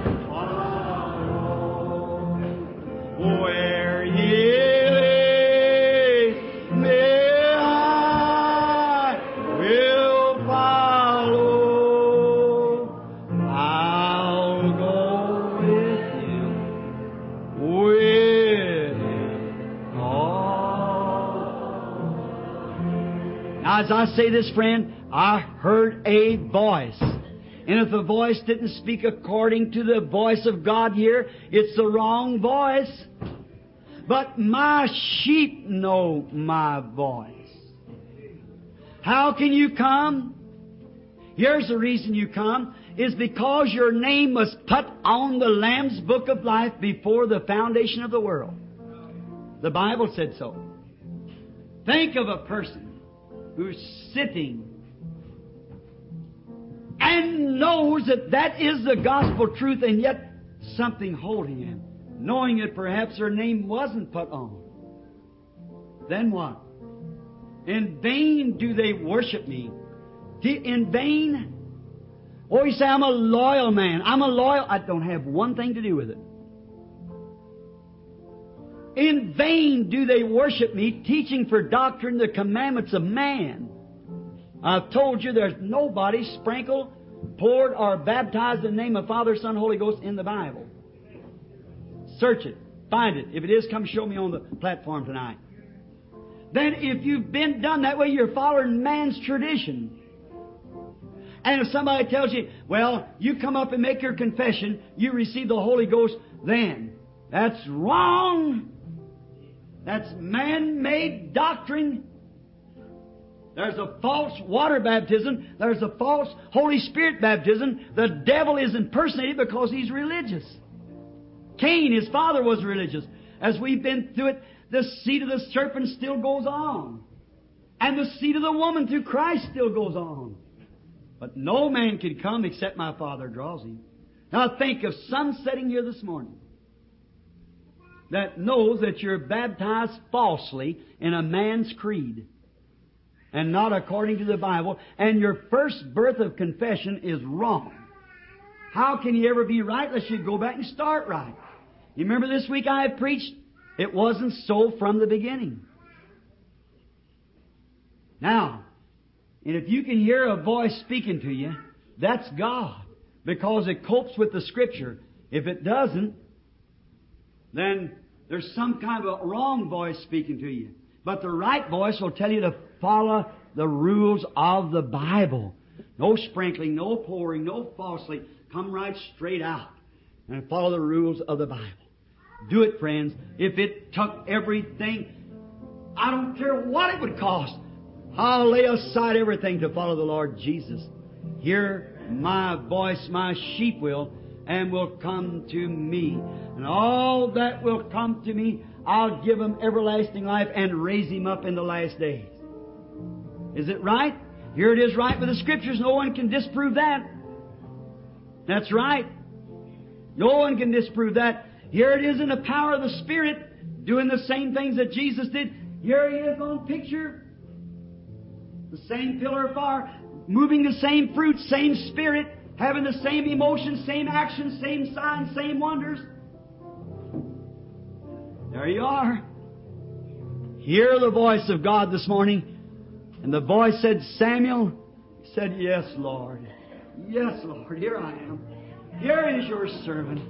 follow where ye lead me. I will follow. I'll go with Him, with Him all. Now, as I say this, friend, I heard a voice. And if the voice didn't speak according to the voice of God here, it's the wrong voice. But my sheep know my voice. How can you come? Here's the reason you come, is because your name was put on the Lamb's Book of Life before the foundation of the world. The Bible said so. Think of a person who's sitting and knows that that is the gospel truth, and yet something holding him, knowing that perhaps her name wasn't put on. Then what? In vain do they worship me. In vain? Oh, you say, I'm a loyal man. I'm a loyal... I don't have one thing to do with it. In vain do they worship me, teaching for doctrine the commandments of man. I've told you there's nobody sprinkled, poured, or baptized in the name of Father, Son, Holy Ghost in the Bible. Search it. Find it. If it is, come show me on the platform tonight. Then if you've been done that way, you're following man's tradition. And if somebody tells you, well, you come up and make your confession, you receive the Holy Ghost then. That's wrong. That's man-made doctrine. There's a false water baptism. There's a false Holy Spirit baptism. The devil is impersonated because he's religious. Cain, his father, was religious. As we've been through it, the seed of the serpent still goes on. And the seed of the woman through Christ still goes on. But no man can come except my Father draws him. Now think of some sitting here this morning that knows that you're baptized falsely in a man's creed and not according to the Bible, and your first birth of confession is wrong. How can you ever be right unless you go back and start right? You remember this week I have preached, it wasn't so from the beginning. Now, and if you can hear a voice speaking to you, that's God, because it copes with the Scripture. If it doesn't, then there's some kind of a wrong voice speaking to you. But the right voice will tell you to follow the rules of the Bible. No sprinkling, no pouring, no falsely. Come right straight out and follow the rules of the Bible. Do it, friends. If it took everything, I don't care what it would cost. I'll lay aside everything to follow the Lord Jesus. Hear my voice, my sheep will, and will come to me. And all that will come to me, I'll give them everlasting life and raise him up in the last days. Is it right? Here it is right with the Scriptures. No one can disprove that. That's right. No one can disprove that. Here it is in the power of the Spirit, doing the same things that Jesus did. Here he is on picture. The same pillar of fire, moving the same fruit, same Spirit, having the same emotions, same actions, same signs, same wonders. There you are. Hear the voice of God this morning. And the voice said, Samuel, he said, yes, Lord. Yes, Lord, here I am. Here is your servant.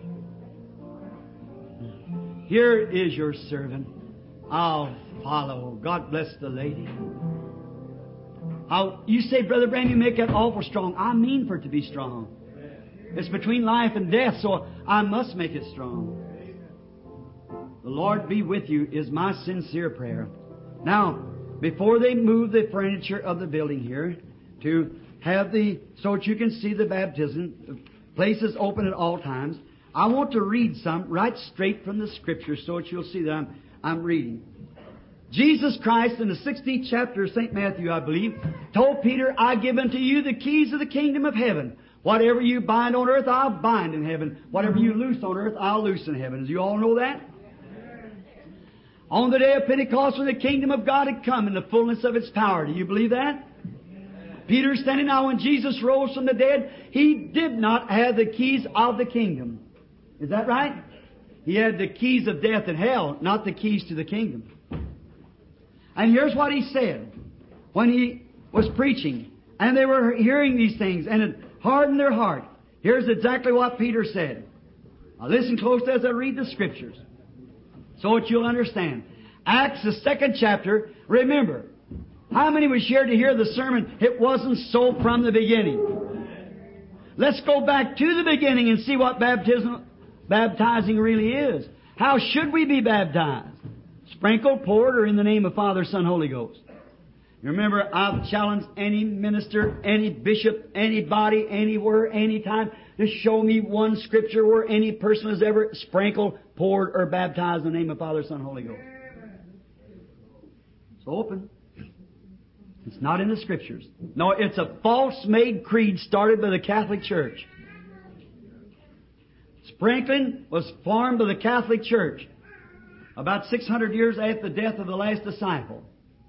Here is your servant. I'll follow. God bless the lady. I'll, you say, Brother Branham, you make that awful strong. I mean for it to be strong. It's between life and death, so I must make it strong. The Lord be with you is my sincere prayer. Now, before they move the furniture of the building here to have the, so that you can see the baptism, the place is open at all times. I want to read some right straight from the Scripture so that you'll see that I'm, I'm reading. Jesus Christ, in the sixteenth chapter of Saint Matthew, I believe, told Peter, I give unto you the keys of the kingdom of heaven. Whatever you bind on earth, I'll bind in heaven. Whatever you loose on earth, I'll loose in heaven. Do you all know that? On the day of Pentecost, when the kingdom of God had come in the fullness of its power. Do you believe that? Peter standing now, when Jesus rose from the dead, he did not have the keys of the kingdom. Is that right? He had the keys of death and hell, not the keys to the kingdom. And here's what he said when he was preaching. And they were hearing these things and it hardened their heart. Here's exactly what Peter said. Now listen close as I read the Scriptures so that you'll understand. Acts, the second chapter, remember, how many was here to hear the sermon? It wasn't so from the beginning. Let's go back to the beginning and see what baptism, baptizing really is. How should we be baptized? Sprinkled, poured, or in the name of Father, Son, Holy Ghost? You remember, I've challenged any minister, any bishop, anybody, anywhere, anytime to show me one Scripture where any person has ever sprinkled, poured, or baptized in the name of Father, Son, Holy Ghost. It's open. It's not in the Scriptures. No, it's a false-made creed started by the Catholic Church. Sprinkling was formed by the Catholic Church about six hundred years after the death of the last disciple.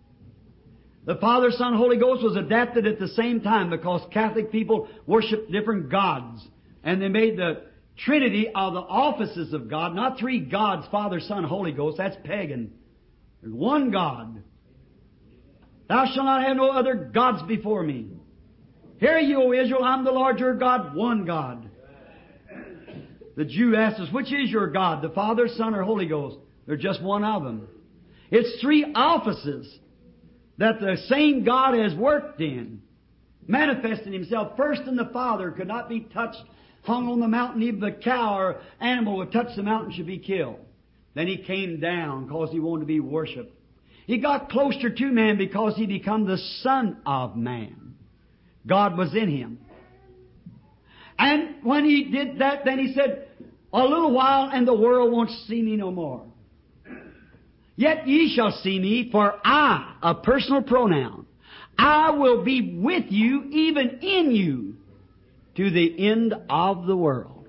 The Father, Son, Holy Ghost was adapted at the same time because Catholic people worship different gods. And they made the Trinity of the offices of God, not three gods, Father, Son, Holy Ghost. That's pagan. There's one God. Thou shalt not have no other gods before me. Hear ye, O Israel, I'm the Lord your God, one God. The Jew asks us, which is your God, the Father, Son, or Holy Ghost? They're just one of them. It's three offices that the same God has worked in, manifesting Himself. First in the Father, could not be touched, hung on the mountain, even the cow or animal would touch the mountain should be killed. Then He came down because He wanted to be worshipped. He got closer to man because He become the Son of man. God was in Him. And when He did that, then He said, a little while and the world won't see me no more. Yet ye shall see me, for I, a personal pronoun, I will be with you, even in you, to the end of the world.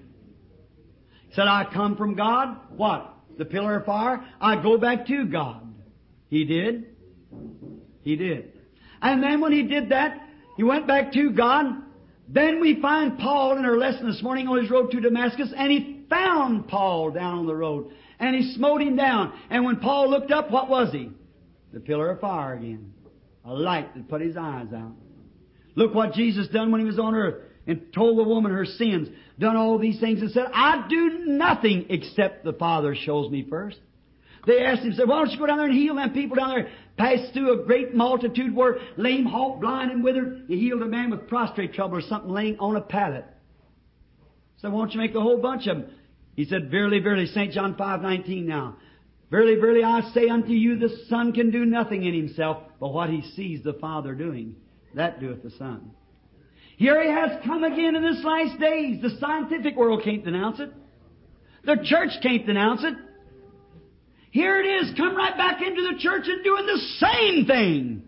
He said, I come from God. What? The pillar of fire. I go back to God. He did. He did. And then when He did that, He went back to God. Then we find Paul in our lesson this morning on his road to Damascus, and he found Paul down on the road. And he smote him down. And when Paul looked up, what was he? The pillar of fire again. A light that put his eyes out. Look what Jesus done when He was on earth and told the woman her sins. Done all these things and said, I do nothing except the Father shows me first. They asked Him, said, why don't you go down there and heal them people down there? Passed through a great multitude where lame, halt, blind, and withered. He healed a man with prostrate trouble or something laying on a pallet. So why don't you make the whole bunch of them? He said, verily, verily, Saint John five nineteen now. Verily, verily, I say unto you, the Son can do nothing in Himself, but what He sees the Father doing, that doeth the Son. Here He has come again in this last days. The scientific world can't denounce it. The church can't denounce it. Here it is, come right back into the church and doing the same thing.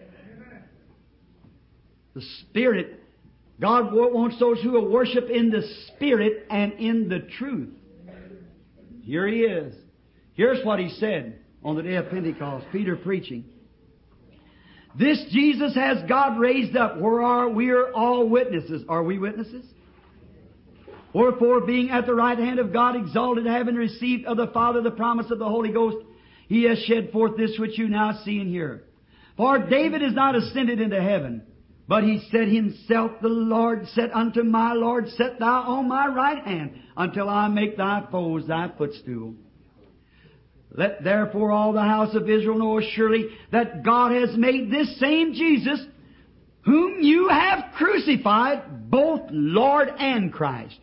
The Spirit, God wants those who will worship in the Spirit and in the truth. Here He is. Here's what He said on the day of Pentecost, Peter preaching. This Jesus has God raised up, where are we are all witnesses. Are we witnesses? Wherefore, being at the right hand of God, exalted, having received of the Father the promise of the Holy Ghost, He has shed forth this which you now see and hear. For David is not ascended into heaven, but he said himself, the Lord said unto my Lord, Sit thou on my right hand, until I make thy foes thy footstool. Let therefore all the house of Israel know surely that God has made this same Jesus, whom you have crucified, both Lord and Christ.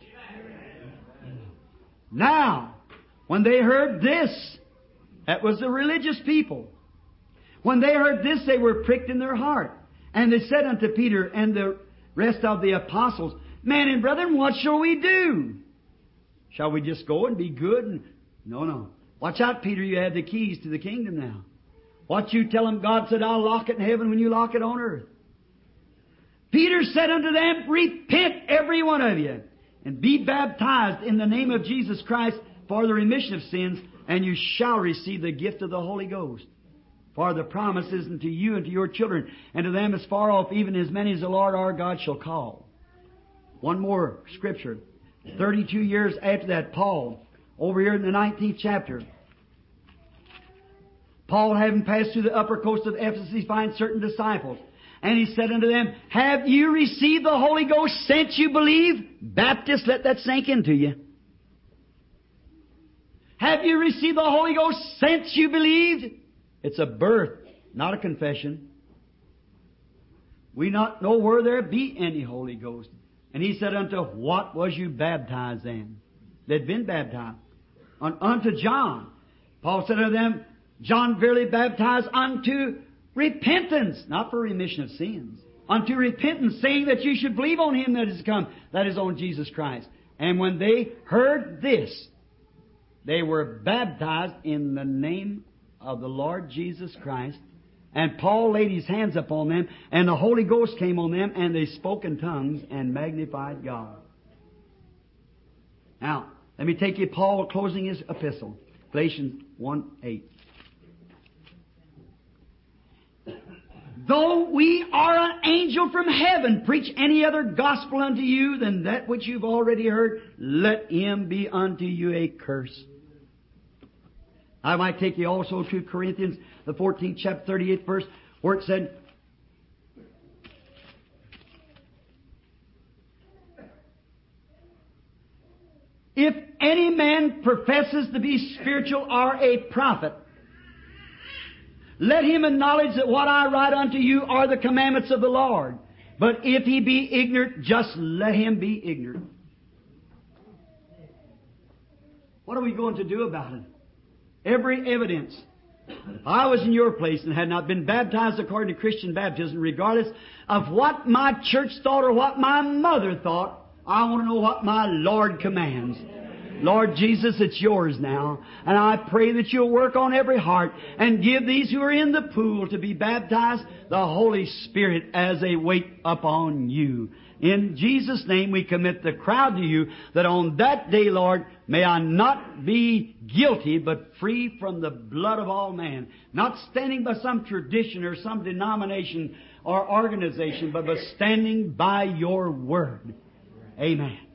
Now, when they heard this, that was the religious people. When they heard this, they were pricked in their heart. And they said unto Peter and the rest of the apostles, Men and brethren, what shall we do? Shall we just go and be good? And no, no. Watch out, Peter, you have the keys to the kingdom now. What you tell them, God said, I'll lock it in heaven when you lock it on earth. Peter said unto them, Repent, every one of you, and be baptized in the name of Jesus Christ for the remission of sins, and you shall receive the gift of the Holy Ghost. For the promise is unto you and to your children, and to them as far off, even as many as the Lord our God shall call. One more scripture. Thirty-two years after that, Paul, over here in the nineteenth chapter, Paul, having passed through the upper coast of Ephesus, he finds certain disciples. And he said unto them, Have you received the Holy Ghost since you believe? Baptists, let that sink into you. Have you received the Holy Ghost since you believed? It's a birth, not a confession. We not know where there be any Holy Ghost. And he said unto, What was you baptized in? They'd been baptized. Un- unto John. Paul said unto them, John verily baptized unto repentance, not for remission of sins. Unto repentance, saying that you should believe on Him that is come, that is on Jesus Christ. And when they heard this, they were baptized in the name of the Lord Jesus Christ. And Paul laid his hands upon them, and the Holy Ghost came on them, and they spoke in tongues and magnified God. Now, let me take you Paul closing his epistle. Galatians one eight. Though we are an angel from heaven, preach any other gospel unto you than that which you've already heard, let him be unto you a curse. I might take you also to Corinthians, the fourteenth chapter, thirty-eighth verse, where it said, If any man professes to be spiritual or a prophet, let him acknowledge that what I write unto you are the commandments of the Lord. But if he be ignorant, just let him be ignorant. What are we going to do about it? Every evidence. If I was in your place and had not been baptized according to Christian baptism, regardless of what my church thought or what my mother thought, I want to know what my Lord commands. Lord Jesus, it's yours now. And I pray that you'll work on every heart and give these who are in the pool to be baptized the Holy Spirit as they wait upon you. In Jesus' name we commit the crowd to you, that on that day, Lord, may I not be guilty, but free from the blood of all man. Not standing by some tradition or some denomination or organization, but by standing by your word. Amen.